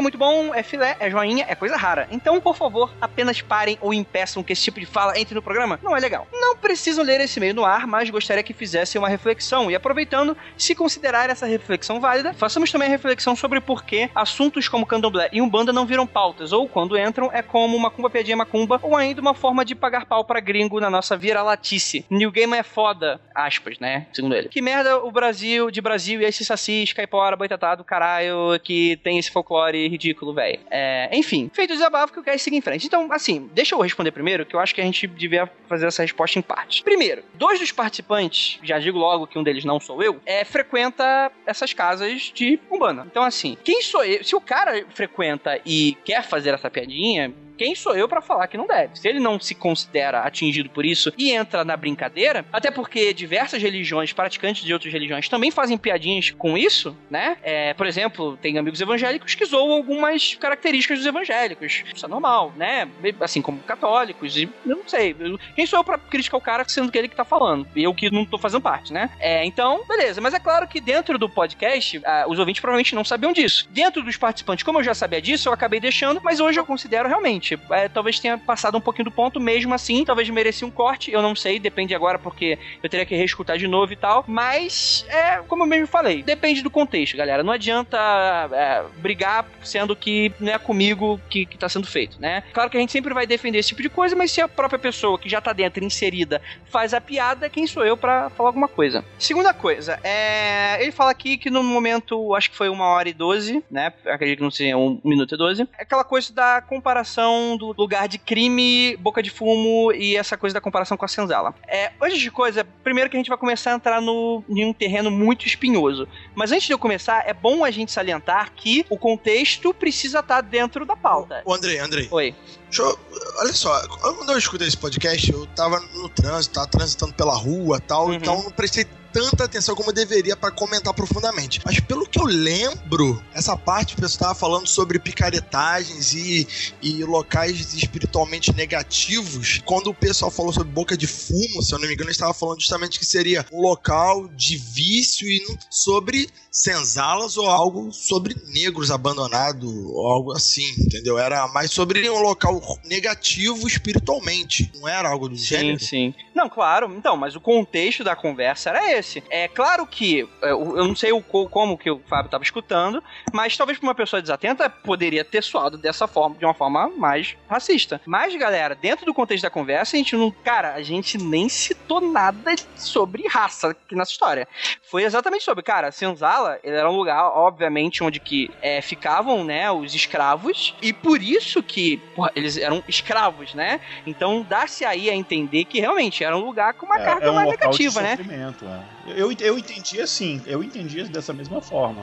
bom, é filé, é joinha, é coisa rara. Então, por favor, apenas parem ou impeçam que esse tipo de fala entre no programa. Não é legal. Não precisam ler esse e-mail no ar, mas gostaria que fizessem uma reflexão. E aproveitando, se considerar essa reflexão válida, façamos também a reflexão sobre por que assuntos como candomblé e umbanda não viram pautas, ou quando entram é como macumba, piadinha, macumba, ou ainda uma forma de pagar pau pra gringo na nossa vira-latice. New Game é foda, aspas, né? Segundo ele. Que merda o Brasil, de Brasil e esse sacis, caipora, boitatá do caralho, que tem esse folclore ridículo, velho. É, enfim, feito o desabafo que eu quero seguir em frente. Então, assim, deixa eu responder primeiro, que eu acho que a gente devia fazer essa resposta em parte. Primeiro, dois dos participantes, já digo logo que um deles não sou eu, é, frequenta essas casas de umbanda. Então, assim, quem sou eu? Se o cara frequenta e quer fazer essa piadinha, quem sou eu pra falar que não deve? Se ele não se considera atingido por isso e entra na brincadeira, até porque diversas religiões, praticantes de outras religiões, também fazem piadinhas com isso, né? É, por exemplo, tem amigos evangélicos que zoam algumas características dos evangélicos. Isso é normal, né? Assim como católicos, e eu não sei. Quem sou eu pra criticar o cara sendo que ele que tá falando? Eu que não tô fazendo parte, né? É, então, beleza. Mas é claro que dentro do podcast, ah, os ouvintes provavelmente não sabiam disso. Dentro dos participantes, como eu já sabia disso, eu acabei deixando, mas hoje eu considero realmente. É, talvez tenha passado um pouquinho do ponto, mesmo assim, talvez merecia um corte, eu não sei, depende agora, porque eu teria que reescutar de novo e tal, mas, é, como eu mesmo falei, depende do contexto, galera, não adianta é, brigar sendo que não é comigo que, que tá sendo feito, né? Claro que a gente sempre vai defender esse tipo de coisa, mas se a própria pessoa que já tá dentro, inserida, faz a piada, quem sou eu pra falar alguma coisa? Segunda coisa, é, ele fala aqui que no momento, acho que foi uma hora e doze, né, acredito que não seja um minuto e doze, é aquela coisa da comparação do lugar de crime, boca de fumo e essa coisa da comparação com a senzala. É, antes de coisa, primeiro que a gente vai começar a entrar no, em um terreno muito espinhoso. Mas antes de eu começar, é bom a gente salientar que o contexto precisa estar dentro da pauta. Ô, Andrei, Andrei. Oi. Deixa eu, olha só, quando eu escutei esse podcast, eu tava no trânsito, tava transitando pela rua e tal, uhum. Então não prestei tanta atenção como eu deveria pra comentar profundamente. Mas pelo que eu lembro, essa parte que você estava falando sobre picaretagens e, e locais espiritualmente negativos, quando o pessoal falou sobre boca de fumo, se eu não me engano, eles estavam falando justamente que seria um local de vício e sobre senzalas ou algo sobre negros abandonados ou algo assim, entendeu? Era mais sobre um local negativo espiritualmente, não era algo do sim, gênero. Sim, sim. Não, claro, então, mas o contexto da conversa era esse. É claro que, eu não sei o, como que o Fábio estava escutando, mas talvez para uma pessoa desatenta poderia ter soado dessa forma, de uma forma mais racista. Mas, galera, dentro do contexto da conversa, a gente não... Cara, a gente nem citou nada sobre raça aqui nessa história. Foi exatamente sobre, cara, Senzala, ele era um lugar, obviamente, onde que é, ficavam, né, os escravos, e por isso que, porra, eles eram escravos, né? Então, dá-se aí a entender que realmente era um lugar com uma é, carga é um mais local negativa, de né? sofrimento, é. Eu, eu entendi assim, eu entendi dessa mesma forma.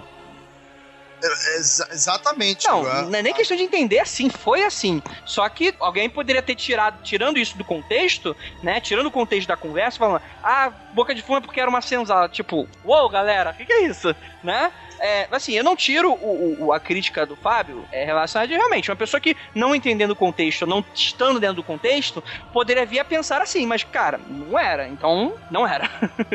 Ex- exatamente. Não, igual. não é nem questão de entender assim, foi assim. Só que alguém poderia ter tirado, tirando isso do contexto, né? Tirando o contexto da conversa, falando, ah, boca de fumo é porque era uma senzala. Tipo, uou, wow, galera, o que, que é isso? Né? É, assim, eu não tiro o, o, a crítica do Fábio é, relacionada a realmente uma pessoa que, não entendendo o contexto, não estando dentro do contexto, poderia vir a pensar assim, mas, cara, não era, então não era.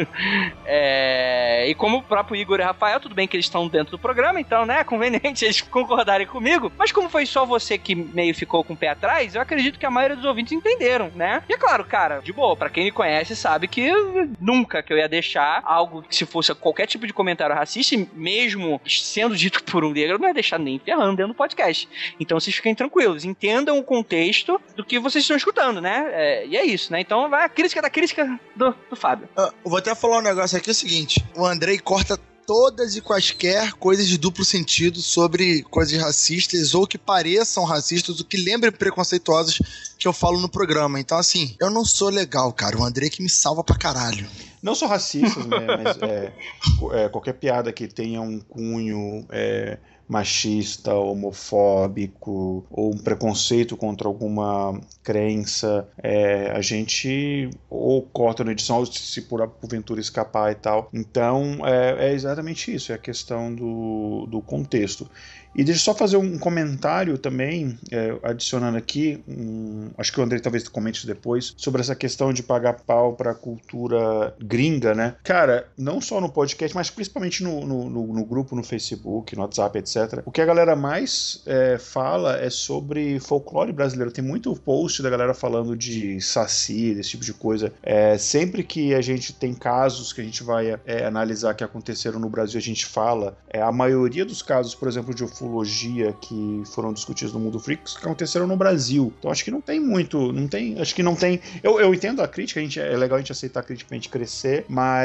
é, e como o próprio Igor e Rafael, tudo bem que eles estão dentro do programa, então, né, é conveniente eles concordarem comigo, mas como foi só você que meio ficou com o pé atrás, eu acredito que a maioria dos ouvintes entenderam, né? E é claro, cara, de boa, pra quem me conhece sabe que nunca que eu ia deixar algo que se fosse qualquer tipo de comentário racista, mesmo sendo dito por um negro, não ia deixar nem ferrando dentro do podcast. Então vocês fiquem tranquilos, entendam o contexto do que vocês estão escutando, né? É, e é isso, né? Então vai a crítica da crítica do, do Fábio. Uh, eu vou até falar um negócio aqui, é o seguinte, o Andrei corta todas e quaisquer coisas de duplo sentido sobre coisas racistas ou que pareçam racistas ou que lembrem preconceituosas que eu falo no programa. Então, assim, eu não sou legal, cara. O Andrei que me salva pra caralho. Não só racistas, né? Mas é, é, qualquer piada que tenha um cunho é, machista, homofóbico ou um preconceito contra alguma crença, é, a gente ou corta na edição ou se por porventura escapar e tal. Então é, é exatamente isso, é a questão do, do contexto. E deixa eu só fazer um comentário também, é, adicionando aqui, um, acho que o Andrei talvez comente depois, sobre essa questão de pagar pau pra cultura gringa, né? Cara, não só no podcast, mas principalmente no, no, no, no grupo, no Facebook, no WhatsApp, etcétera. O que a galera mais é, fala é sobre folclore brasileiro. Tem muito post da galera falando de saci, desse tipo de coisa. É, sempre que a gente tem casos que a gente vai é, analisar que aconteceram no Brasil, a gente fala, é, a maioria dos casos, por exemplo, de ufologia que foram discutidos no Mundo Freaks, que aconteceram no Brasil. Então acho que não tem muito, não tem, acho que não tem, eu, eu entendo a crítica, a gente, é legal a gente aceitar a crítica pra gente crescer,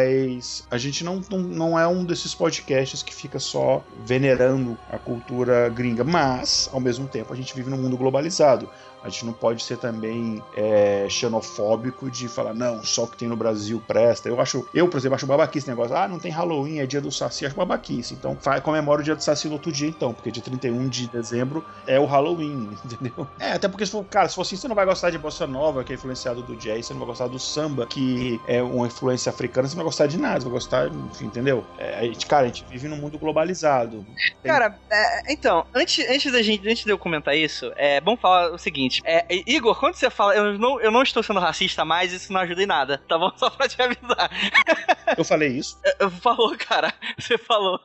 mas a gente não, não, não é um desses podcasts que fica só venerando a cultura gringa, mas, ao mesmo tempo, a gente vive num mundo globalizado. A gente não pode ser também é, xenofóbico de falar, não, só o que tem no Brasil presta. Eu, acho, eu por exemplo, acho babaquice esse negócio. Ah, não tem Halloween, é dia do Saci, acho babaquice. Então, faz, comemora o dia do Saci no outro dia, então, porque dia trinta e um de dezembro é o Halloween, entendeu? É, até porque, se for, cara, se for assim, você não vai gostar de bossa nova, que é influenciado do jazz, você não vai gostar do samba, que é uma influência africana, você não vai gostar de nada, você vai gostar, enfim, entendeu? É, a gente, cara, a gente vive num mundo globalizado. Tem... Cara, é, então, antes, antes, da gente, antes de eu comentar isso, é bom falar o seguinte. É, Igor, quando você fala, eu não, eu não estou sendo racista mais, isso não ajuda em nada, tá bom? Só pra te avisar. Eu falei isso? É, falou, cara. Você falou.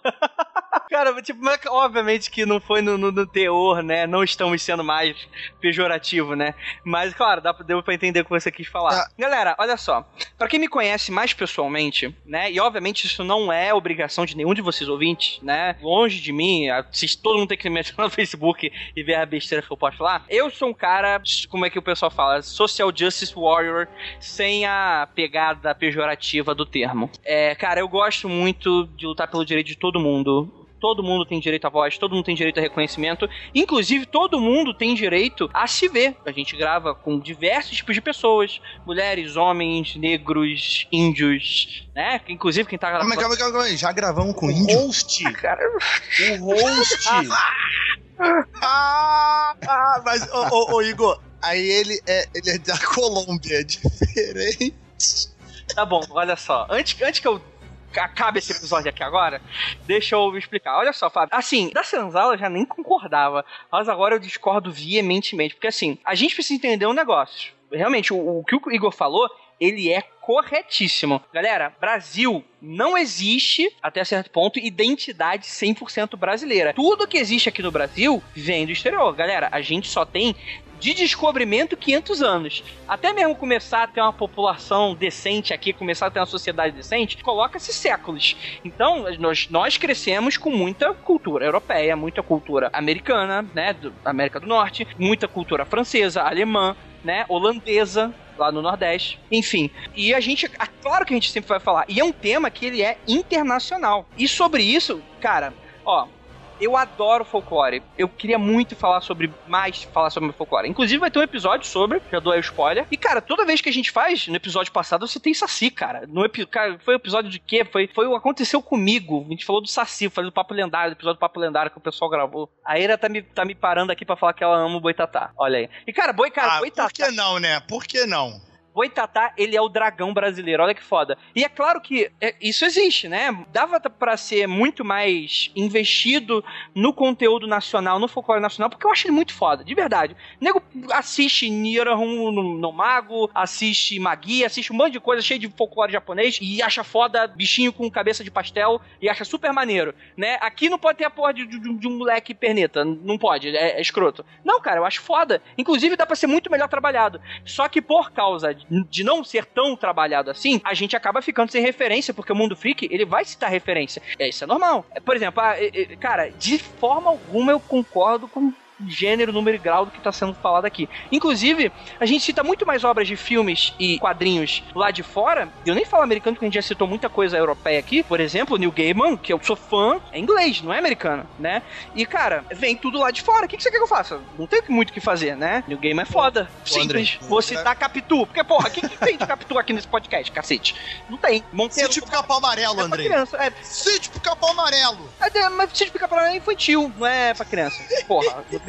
Cara, tipo, obviamente que não foi no, no, no teor, né? Não estamos sendo mais pejorativo, né? Mas, claro, dá, deu pra entender o que você quis falar. Ah. Galera, olha só. Pra quem me conhece mais pessoalmente, né? E, obviamente, isso não é obrigação de nenhum de vocês ouvintes, né? Longe de mim, se todo mundo tem que me mencionar no Facebook e ver a besteira que eu posto lá. Eu sou um cara, como é que o pessoal fala? Social Justice Warrior, sem a pegada pejorativa do termo. É, cara, eu gosto muito de lutar pelo direito de todo mundo. Todo mundo tem direito à voz, todo mundo tem direito a reconhecimento. Inclusive, todo mundo tem direito a se ver. A gente grava com diversos tipos de pessoas. Mulheres, homens, negros, índios, né? Inclusive, quem tá gravando... Calma, calma, calma. Já gravamos com o índio? Host. Ah, cara... O host. ah, ah, mas, ô, ô, ô, Igor, aí ele é, ele é da Colômbia, é diferente. Tá bom, olha só. Antes, antes que eu acabe esse episódio aqui agora, deixa eu explicar. Olha só, Fábio. Assim, da senzala eu já nem concordava, mas agora eu discordo veementemente, porque assim, a gente precisa entender um negócio. Realmente, o, o que o Igor falou, ele é corretíssimo. Galera, Brasil não existe, até certo ponto, identidade cem por cento brasileira. Tudo que existe aqui no Brasil vem do exterior. Galera, a gente só tem de descobrimento quinhentos anos. Até mesmo começar a ter uma população decente aqui, começar a ter uma sociedade decente, coloca-se séculos. Então, nós, nós crescemos com muita cultura europeia, muita cultura americana, né, do América do Norte, muita cultura francesa, alemã, né, holandesa, lá no Nordeste, enfim. E a gente, claro que a gente sempre vai falar, e é um tema que ele é internacional. E sobre isso, cara, ó, eu adoro folclore. Eu queria muito falar sobre, mais falar sobre folclore. Inclusive vai ter um episódio sobre, já dou aí o spoiler. E, cara, toda vez que a gente faz, no episódio passado, você tem Saci, cara. No epi... cara, foi o episódio de quê? Foi, foi o Aconteceu Comigo. A gente falou do Saci, falou do Papo Lendário, do episódio do Papo Lendário que o pessoal gravou. A Eira tá me, tá me parando aqui pra falar que ela ama o Boitatá. Olha aí. E, cara, Boi, cara, ah, Boitatá... por que não, né? Por que não? Boitatá, ele é o dragão brasileiro, olha que foda. E é claro que é, isso existe, né? Dava pra ser muito mais investido no conteúdo nacional, no folclore nacional, porque eu acho ele muito foda, de verdade. O nego assiste Nirahum no, no Mago, assiste Magi, assiste um monte de coisa cheia de folclore japonês e acha foda bichinho com cabeça de pastel e acha super maneiro, né? Aqui não pode ter a porra de, de, de um moleque perneta, não pode, é, é escroto. Não, cara, eu acho foda. Inclusive dá pra ser muito melhor trabalhado. Só que por causa de não ser tão trabalhado assim, a gente acaba ficando sem referência, porque o Mundo Freak, ele vai citar referência. É, isso é normal. Por exemplo, a, a, cara, de forma alguma eu concordo com gênero, número e grau do que está sendo falado aqui. Inclusive, a gente cita muito mais obras de filmes e quadrinhos lá de fora. Eu nem falo americano, porque a gente já citou muita coisa europeia aqui. Por exemplo, Neil Gaiman, que eu sou fã, é inglês, não é americano, né? E, cara, vem tudo lá de fora. O que, que você quer que eu faça? Não tem muito o que fazer, né? Neil Gaiman é foda. Simples. André, Vou citar Capitu. Porque, porra, o que, que tem de Capitu aqui nesse podcast, cacete? Não tem. Monteiro... Sítio Pica-Pau Amarelo, é André. Criança, é... Sítio Pica-Pau Amarelo. É, mas Sítio Pica-Pau é infantil, não é pra criança. Porra,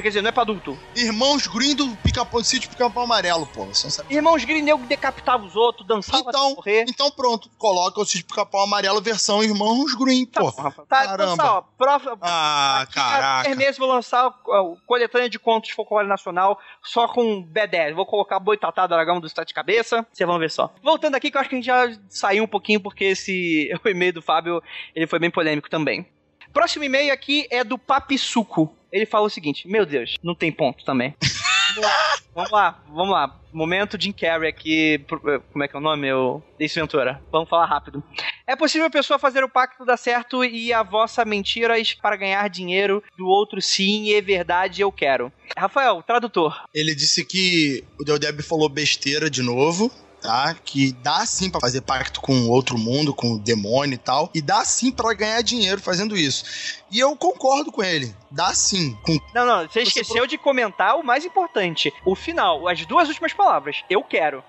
quer dizer, não é pra adulto. Irmãos Green do Pica-Pau, Sítio Pica-Pau Amarelo, pô. Você não sabe. Irmãos Green, nego decapitava os outros, dançava Então, até morrer. então pronto, coloca o Sítio Pica-Pau Amarelo versão Irmãos Green, Tá, pô. Rafa. Tá, Caramba. então, ó, prova, Ah, Aqui, a caraca. três meses vou lançar o coletânea de contos de folclore nacional só com B dez. Vou colocar Boitatá, Dragão do Sete Cabeça. Vocês vão ver só. Voltando aqui, que eu acho que a gente já saiu um pouquinho, porque esse o e-mail do Fábio, ele foi bem polêmico também. Próximo e-mail aqui é do Papisuco. Ele fala o seguinte: meu Deus, não tem ponto também. Vamos lá, vamos lá, vamos lá. Momento Jim Carrey aqui. Como é que é o nome? Eu... Ace Ventura. Vamos falar rápido. É possível a pessoa fazer o pacto dar certo e a vossa mentiras para ganhar dinheiro, do outro sim, e é verdade, eu quero. Rafael, tradutor. Ele disse que o Deldeb falou besteira de novo, tá? Que dá sim pra fazer pacto com outro mundo, com o demônio e tal. E dá sim pra ganhar dinheiro fazendo isso. E eu concordo com ele. Dá sim. Com... Não, não, você esqueceu de comentar o mais importante. O final, as duas últimas palavras. Eu quero.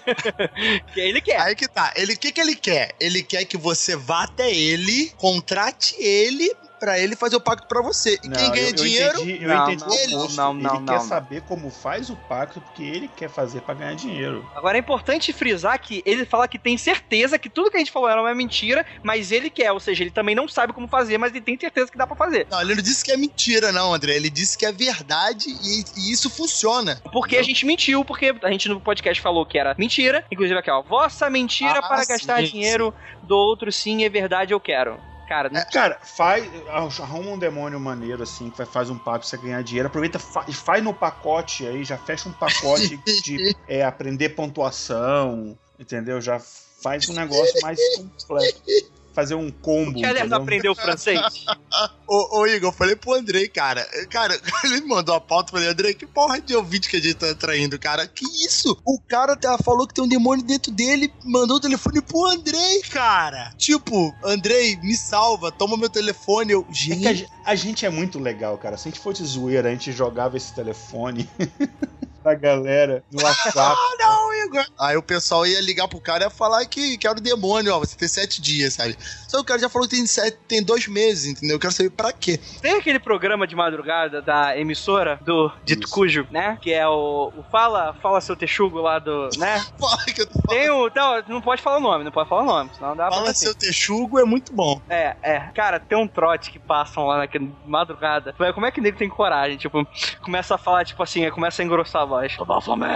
Que ele quer. Aí que tá. Ele, o que que ele quer? Ele quer que você vá até ele, contrate ele pra ele fazer o pacto pra você. E Não, quem ganha eu, eu dinheiro... Entendi, eu Não, entendi não, o ele- oposto. não, não, ele não, quer não. saber como faz o pacto, porque ele quer fazer pra ganhar dinheiro. Agora é importante frisar que ele fala que tem certeza que tudo que a gente falou era uma mentira, mas ele quer, ou seja, ele também não sabe como fazer, mas ele tem certeza que dá pra fazer. Não, ele não disse que é mentira, não, André. Ele disse que é verdade e, e isso funciona. Porque a gente mentiu, porque a gente no podcast falou que era mentira. Inclusive aqui, ó. Vossa mentira Ah, para sim, gastar sim. dinheiro do outro sim, é verdade, eu quero. Cara, não... Cara, faz, arruma um demônio maneiro assim, que vai fazer um pacto pra você ganhar dinheiro. Aproveita fa- e faz no pacote aí, já fecha um pacote de é, aprender pontuação, entendeu? Já faz um negócio mais completo. Fazer um combo. que aliás entendeu? aprendeu francês. Ô, ô, Igor, eu falei pro Andrei, cara. Cara, ele me mandou a pauta, eu falei, Andrei, que porra de ouvinte que a gente tá traindo, cara? Que isso? O cara tá, falou que tem um demônio dentro dele, mandou o telefone pro Andrei, cara. Tipo, Andrei, me salva, toma meu telefone. Eu, É gente... que a, ge- a gente é muito legal, cara. Se a gente fosse zoeira, a gente jogava esse telefone pra galera no WhatsApp. Ah, não, Igor. Aí o pessoal ia ligar pro cara e ia falar que, que era o demônio, ó, você tem sete dias, sabe? Só que o cara já falou que tem, sete, tem dois meses, entendeu? Eu quero saber pra quê. Tem aquele programa de madrugada da emissora do Dito Isso. Cujo, né? Que é o, o Fala, Fala Seu Texugo lá do, né? Fala que eu tô Tem o... Não, não pode falar o nome, não pode falar o nome, senão dá pra Fala bater. seu texugo é muito bom. É, é. Cara, tem um trote que passam lá naquele madrugada. Como é que nego tem coragem? Tipo, começa a falar, tipo assim, começa a engrossar a voz. Bafomé!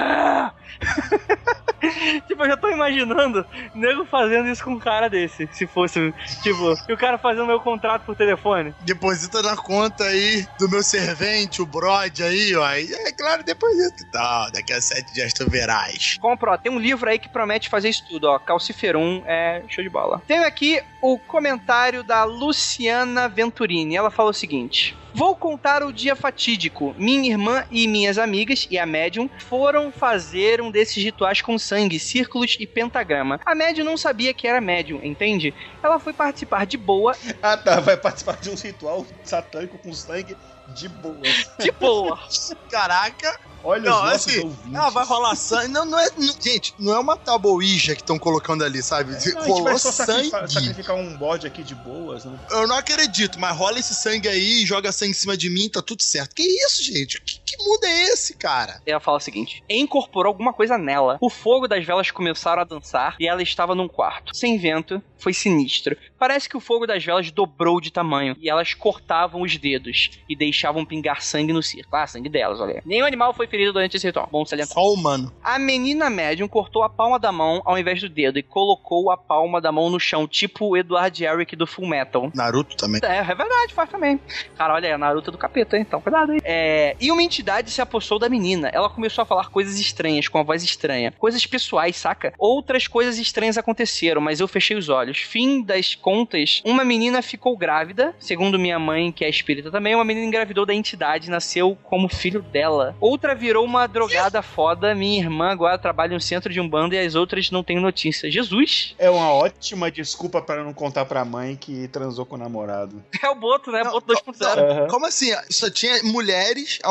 Tipo, eu já tô imaginando nego fazendo isso com um cara desse. Se fosse, tipo, e o cara fazendo meu contrato por telefone. Deposita na conta aí do meu servente, o Brod aí, ó. E é claro, deposita e tal. Daqui a sete dias tu verás. Compra, ó, tem um livro aí que promete fazer isso tudo, ó. Calciferum é show de bola. Tem aqui o comentário da Luciana Venturini. Ela fala o seguinte: vou contar o dia fatídico. Minha irmã e minhas amigas, e a médium, foram fazer um desses rituais com sangue, círculos e pentagrama. A médium não sabia que era médium, entende? Ela foi participar de boa, Ah, tá. Vai participar de um ritual satânico com sangue de boa. de boa. Caraca. Olha Não, os nossos assim, ouvintes. ah, vai rolar sangue. Não, não é. não- gente, não é uma tabuíja que estão colocando ali, sabe? Não, a gente Rolou vai só sangue. sacrificar, sacrificar um bode aqui de boas, né? Eu não acredito, mas rola esse sangue aí, joga sangue em cima de mim, tá tudo certo. Que isso, gente? Que, que mundo é esse, cara? Ela fala o seguinte: incorporou alguma coisa nela. O fogo das velas começaram a dançar e ela estava num quarto. Sem vento, foi sinistro. Parece que o fogo das velas dobrou de tamanho e elas cortavam os dedos e deixavam pingar sangue no círculo. Ah, sangue delas, olha. Nenhum animal foi ferido durante esse ritual. Bom salientar. Só o humano. A menina médium cortou a palma da mão ao invés do dedo e colocou a palma da mão no chão, tipo o Edward Eric do Full Metal. Naruto também. É, é verdade, faz também. Cara, olha aí, a Naruto do capeta, hein? Então, cuidado aí. É, e uma entidade se apossou da menina. Ela começou a falar coisas estranhas, com a voz estranha. Coisas pessoais, saca? Outras coisas estranhas aconteceram, mas eu fechei os olhos. Fim das contas, uma menina ficou grávida, segundo minha mãe, que é espírita também. Uma menina engravidou da entidade, nasceu como filho dela. Outra virou uma drogada foda. Minha irmã agora trabalha no centro de Umbanda e as outras não têm notícia. Jesus! É uma ótima desculpa pra não contar pra mãe que transou com o namorado. É o Boto, né? Não, Boto dois ponto zero. Aham. Como assim? Só tinha mulheres, a mulher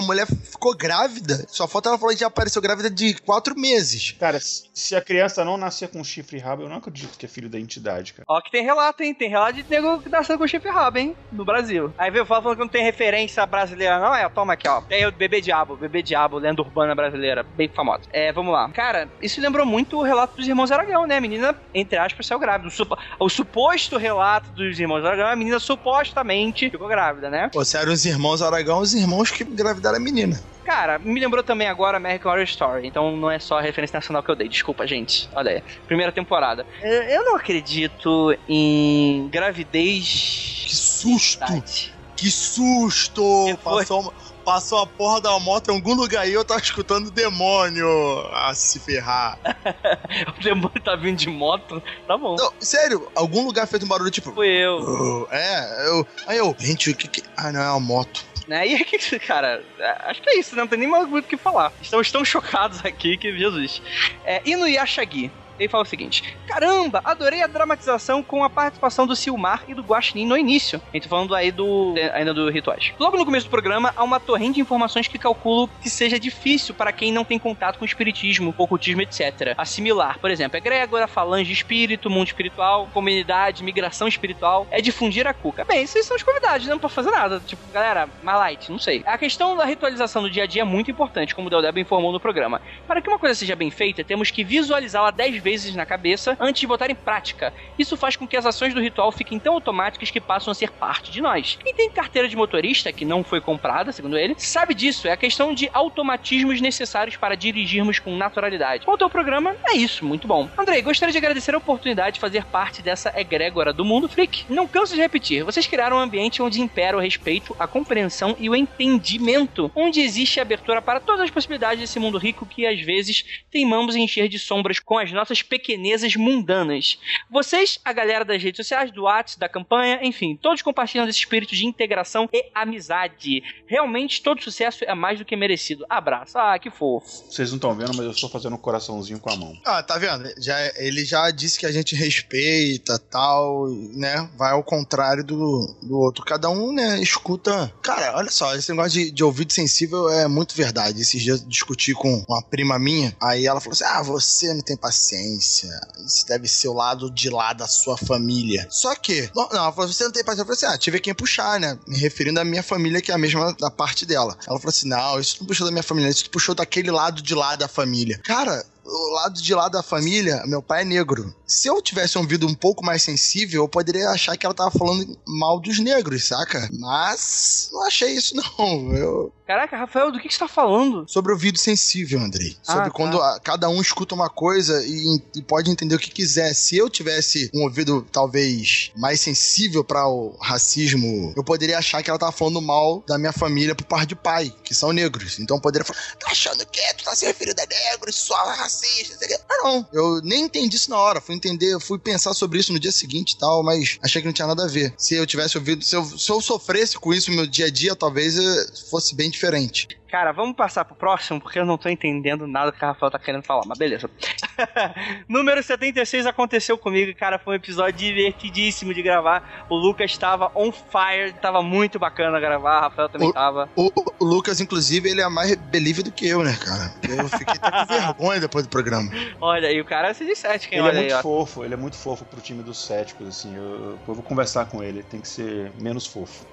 ficou grávida. Só falta ela falar que já apareceu grávida de quatro meses. Cara, se a criança não nascer com chifre e rabo, eu não acredito que é filho da entidade, cara. Ó, que tem relato, hein? Tem relato de nego que nasceu com chifre e rabo, hein? No Brasil. Aí veio falando que não tem referência brasileira, não? É, toma aqui, ó. Tem o Bebê Diabo, Bebê Diabo, lenda urbana brasileira, bem famosa. É, vamos lá. Cara, isso lembrou muito o relato dos irmãos Aragão, né? A menina, entre aspas, saiu grávida. O, supo... o suposto relato dos irmãos Aragão, a menina supostamente ficou grávida, né? Pô, se eram os irmãos Aragão, os irmãos que engravidaram a menina. Cara, me lembrou também agora American Horror Story, então não é só a referência nacional que eu dei, desculpa, gente. Olha aí, primeira temporada. Eu não acredito em gravidez... Que susto! Que susto! Que passou, uma, passou a porra da moto em algum lugar e eu tava escutando o demônio. Ah, se ferrar. O demônio tá vindo de moto? Tá bom. Não, sério, algum lugar fez um barulho tipo... Fui eu. Uh, é, eu... Aí eu... Gente, o que que... Ah, não, é uma moto. Né? E aqui, cara, acho que é isso, né? Não tem nem mais muito o que falar. Estamos tão chocados aqui que, Jesus. É, Inuyashagi. Ele fala o seguinte: caramba, adorei a dramatização com a participação do Silmar e do Guaxinim no início. A gente tá falando aí do ainda do Rituais. Logo no começo do programa, há uma torrente de informações que calculo que seja difícil para quem não tem contato com o espiritismo, ocultismo, etcétera. Assimilar, por exemplo, egrégora, falange, espírito, mundo espiritual, comunidade, migração espiritual, é difundir a cuca. Bem, vocês são os convidados, não pode fazer nada. Tipo, galera, mais light, não sei. A questão da ritualização do dia a dia é muito importante, como o Deldebo informou no programa. Para que uma coisa seja bem feita, temos que visualizá-la dez vezes na cabeça antes de botar em prática. Isso faz com que as ações do ritual fiquem tão automáticas que passam a ser parte de nós. Quem tem carteira de motorista, que não foi comprada, segundo ele, sabe disso. É a questão de automatismos necessários para dirigirmos com naturalidade. Quanto ao programa, é isso. Muito bom. Andrei, gostaria de agradecer a oportunidade de fazer parte dessa egrégora do mundo freak. Não canso de repetir. Vocês criaram um ambiente onde impera o respeito, a compreensão e o entendimento, onde existe abertura para todas as possibilidades desse mundo rico que, às vezes, teimamos em encher de sombras com as nossas pequenas mundanas. Vocês, a galera das redes sociais, do WhatsApp, da campanha, enfim, todos compartilham desse espírito de integração e amizade. Realmente, todo sucesso é mais do que merecido. Abraço. Ah, que fofo. Vocês não estão vendo, mas eu estou fazendo um coraçãozinho com a mão. Ah, tá vendo? Já, ele já disse que a gente respeita, tal, né? Vai ao contrário do, do outro. Cada um, né, escuta... Cara, olha só, esse negócio de, de ouvido sensível é muito verdade. Esses dias eu discuti com uma prima minha, aí ela falou assim, ah, você não tem paciência. Isso deve ser o lado de lá da sua família. Só que, não, ela falou, você não tem paciência. Eu falei assim, ah, tive quem puxar, né? Me referindo à minha família, que é a mesma da parte dela. Ela falou assim, não, isso não puxou da minha família, isso puxou daquele lado de lá da família. Cara, o lado de lá da família, meu pai é negro. Se eu tivesse um ouvido um pouco mais sensível, eu poderia achar que ela tava falando mal dos negros, saca? Mas não achei isso, não. Eu... Caraca, Rafael, do que, que você tá falando? Sobre o ouvido sensível, Andrei. Sobre ah, quando tá. a, cada um escuta uma coisa e, e pode entender o que quiser. Se eu tivesse um ouvido, talvez, mais sensível para o racismo, eu poderia achar que ela tava falando mal da minha família por parte de pai, que são negros. Então eu poderia falar, tá achando que tu tá se referindo a negros, só racista, não sei o que. Ah, não. Eu nem entendi isso na hora. Fui entender, fui pensar sobre isso no dia seguinte e tal, mas achei que não tinha nada a ver. Se eu tivesse ouvido, se eu, se eu sofresse com isso no meu dia a dia, talvez fosse bem diferente. Cara, vamos passar pro próximo, porque eu não tô entendendo nada do que a Rafael tá querendo falar, mas beleza. Número setenta e seis aconteceu comigo, cara, foi um episódio divertidíssimo de gravar. O Lucas tava on fire, tava muito bacana gravar, a Rafael também o, tava. O, o Lucas, inclusive, ele é mais believer do que eu, né, cara? Eu fiquei até com vergonha depois do programa. Olha aí, o cara é C de sete, quem ele olha é muito aí, fofo, ele é muito fofo pro time dos céticos, assim, eu, eu vou conversar com ele, tem que ser menos fofo.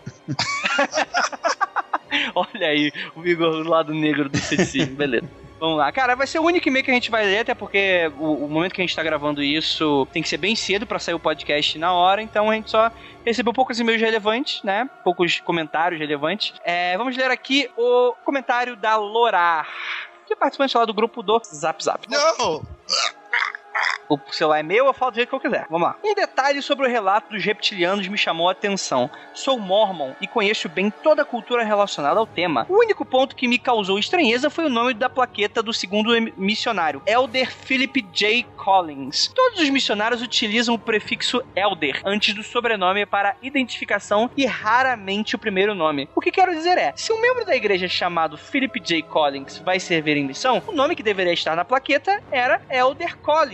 Olha aí, o Igor do lado negro do C D C, beleza. Vamos lá. Cara, vai ser o único e-mail que a gente vai ler, até porque o, o momento que a gente tá gravando isso tem que ser bem cedo pra sair o podcast na hora, então a gente só recebeu poucos e-mails relevantes, né? Poucos comentários relevantes. É, vamos ler aqui o comentário da Lorar, que é participante lá do grupo do Zap Zap. Não! O celular é meu, eu falo do jeito que eu quiser. Vamos lá. Um detalhe sobre o relato dos reptilianos me chamou a atenção. Sou mormon e conheço bem toda a cultura relacionada ao tema. O único ponto que me causou estranheza foi o nome da plaqueta do segundo missionário, Elder Philip J. Collins. Todos os missionários utilizam o prefixo Elder antes do sobrenome para identificação e raramente o primeiro nome. O que quero dizer é, se um membro da igreja chamado Philip J. Collins vai servir em missão, o nome que deveria estar na plaqueta era Elder Collins.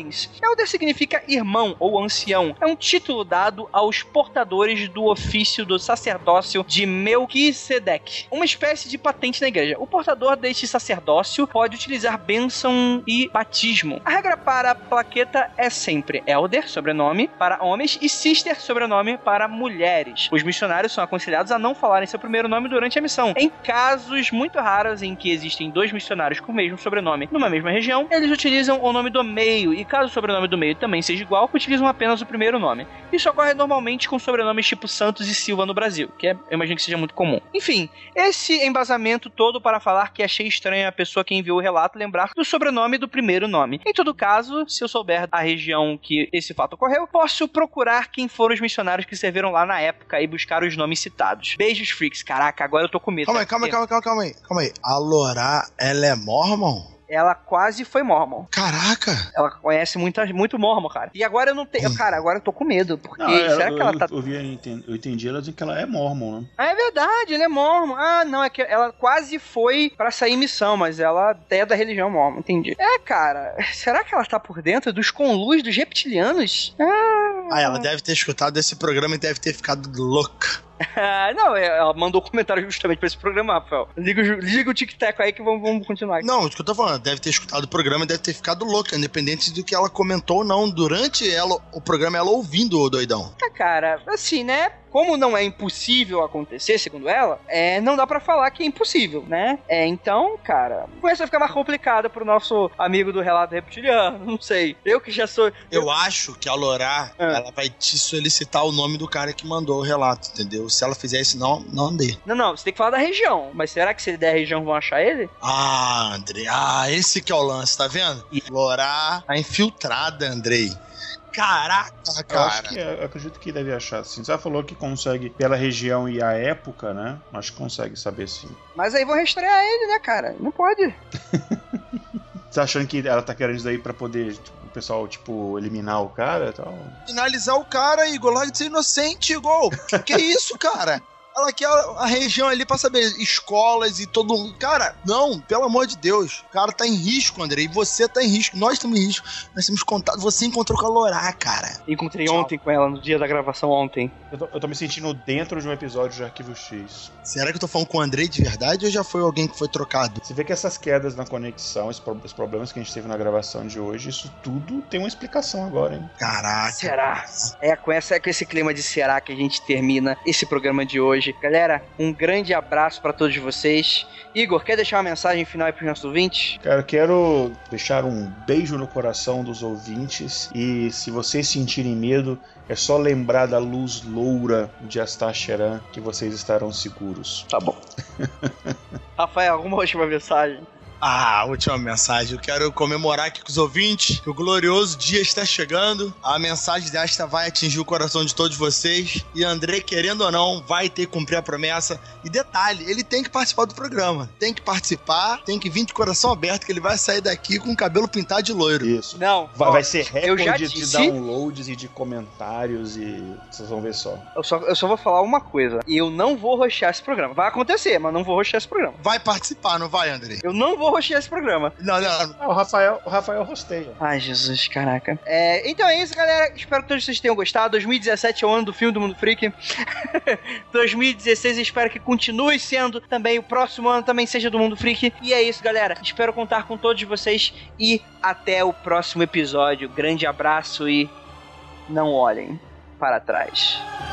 Elder significa irmão ou ancião. É um título dado aos portadores do ofício do sacerdócio de Melquisedeque, uma espécie de patente na igreja. O portador deste sacerdócio pode utilizar bênção e batismo. A regra para a plaqueta é sempre Elder, sobrenome, para homens, e Sister, sobrenome, para mulheres. Os missionários são aconselhados a não falarem seu primeiro nome durante a missão. Em casos muito raros em que existem dois missionários com o mesmo sobrenome numa mesma região, eles utilizam o nome do meio, e caso o sobrenome do meio também seja igual, utilizam apenas o primeiro nome. Isso ocorre normalmente com sobrenomes tipo Santos e Silva no Brasil, que é, eu imagino que seja muito comum. Enfim, esse embasamento todo para falar que achei estranho a pessoa que enviou o relato lembrar do sobrenome do primeiro nome. Em todo caso, se eu souber a região que esse fato ocorreu, posso procurar quem foram os missionários que serviram lá na época e buscar os nomes citados. Beijos, freaks. Caraca, agora eu tô com medo. Calma aí, calma aí, calma aí, calma aí, calma aí. A Lorá, ela é mormon? Ela quase foi mormon. Caraca! Ela conhece muita, muito mormon, cara. E agora eu não tenho... Cara, agora eu tô com medo, porque... Não, ela, será que ela eu, tá... Eu, vi, eu, entendi, eu entendi ela dizendo que ela é mormon, né? Ah, é verdade, ela é mormon. Ah, não, é que ela quase foi pra sair em missão, mas ela é da religião mormon, entendi. É, cara, será que ela tá por dentro dos conluios dos reptilianos? Ah, ah ela deve ter escutado esse programa e deve ter ficado louca. Não, ela mandou um comentário justamente pra esse programa, Rafael. Liga, liga o tic-tac aí que vamos, vamos continuar aqui. Não, o que eu tô falando, deve ter escutado o programa e deve ter ficado louca, independente do que ela comentou ou não, durante ela, o programa, ela ouvindo o doidão. Ah, cara, assim, né? Como não é impossível acontecer, segundo ela, é, não dá pra falar que é impossível, né? É, então, cara, começa a ficar mais complicado pro nosso amigo do relato reptiliano, não sei. Eu que já sou... Eu, eu acho que a Lorá, ah. ela vai te solicitar o nome do cara que mandou o relato, entendeu? Se ela fizer isso, não, não dê. Não, não, você tem que falar da região. Mas será que se ele der a região, vão achar ele? Ah, Andrei, ah, esse que é o lance, tá vendo? E Lorá tá infiltrada, Andrei. Caraca, cara. Eu acho que, eu acredito que deve achar, sim. Você já falou que consegue pela região e a época, né? Acho que consegue saber, sim. Mas aí vão rastrear ele, né, cara? Não pode. Você tá achando que ela tá querendo isso daí pra poder, tipo, o pessoal, tipo, eliminar o cara e tal? Finalizar o cara, Igor, larga de ser inocente, Igor. Que isso, cara? Ela quer a região ali pra saber escolas e todo mundo. Cara, não, pelo amor de Deus. O cara tá em risco, André. E você tá em risco. Nós estamos em risco. Nós temos contato. Você encontrou com a Lorá, cara. Encontrei Tchau. ontem com ela, no dia da gravação ontem. Eu tô, eu tô me sentindo dentro de um episódio de Arquivo X. Será que eu tô falando com o André de verdade ou já foi alguém que foi trocado? Você vê que essas quedas na conexão, esses, pro, os problemas que a gente teve na gravação de hoje, isso tudo tem uma explicação agora, hein? Caraca. Será? É com, essa, é com esse clima de será que a gente termina esse programa de hoje. Galera, um grande abraço pra todos vocês. Igor, quer deixar uma mensagem final aí pros nossos ouvintes? Cara, eu quero deixar um beijo no coração dos ouvintes. E se vocês sentirem medo, é só lembrar da luz loura de Astacheran que vocês estarão seguros. Tá bom. Rafael, alguma última mensagem? Ah, última mensagem. Eu quero comemorar aqui com os ouvintes que o glorioso dia está chegando. A mensagem desta vai atingir o coração de todos vocês. E André, querendo ou não, vai ter que cumprir a promessa. E detalhe, ele tem que participar do programa. Tem que participar, tem que vir de coração aberto, que ele vai sair daqui com o cabelo pintado de loiro. Isso. Não. Vai, ó, vai ser recorde de disse... downloads e de comentários e vocês vão ver só. Eu só. Eu só vou falar uma coisa. Eu não vou roxar esse programa. Vai acontecer, mas não vou roxar esse programa. Vai participar, não vai, André? Eu não vou roxar esse programa. Não, não, não. Ah, o Rafael, o Rafael rosteia. Ai, Jesus, caraca. É, então é isso, galera. Espero que todos vocês tenham gostado. dois mil e dezessete é o ano do filme do Mundo Freak. dois mil e dezesseis espero que continue sendo também. O próximo ano também seja do Mundo Freak. E é isso, galera. Espero contar com todos vocês. E até o próximo episódio. Grande abraço e não olhem para trás.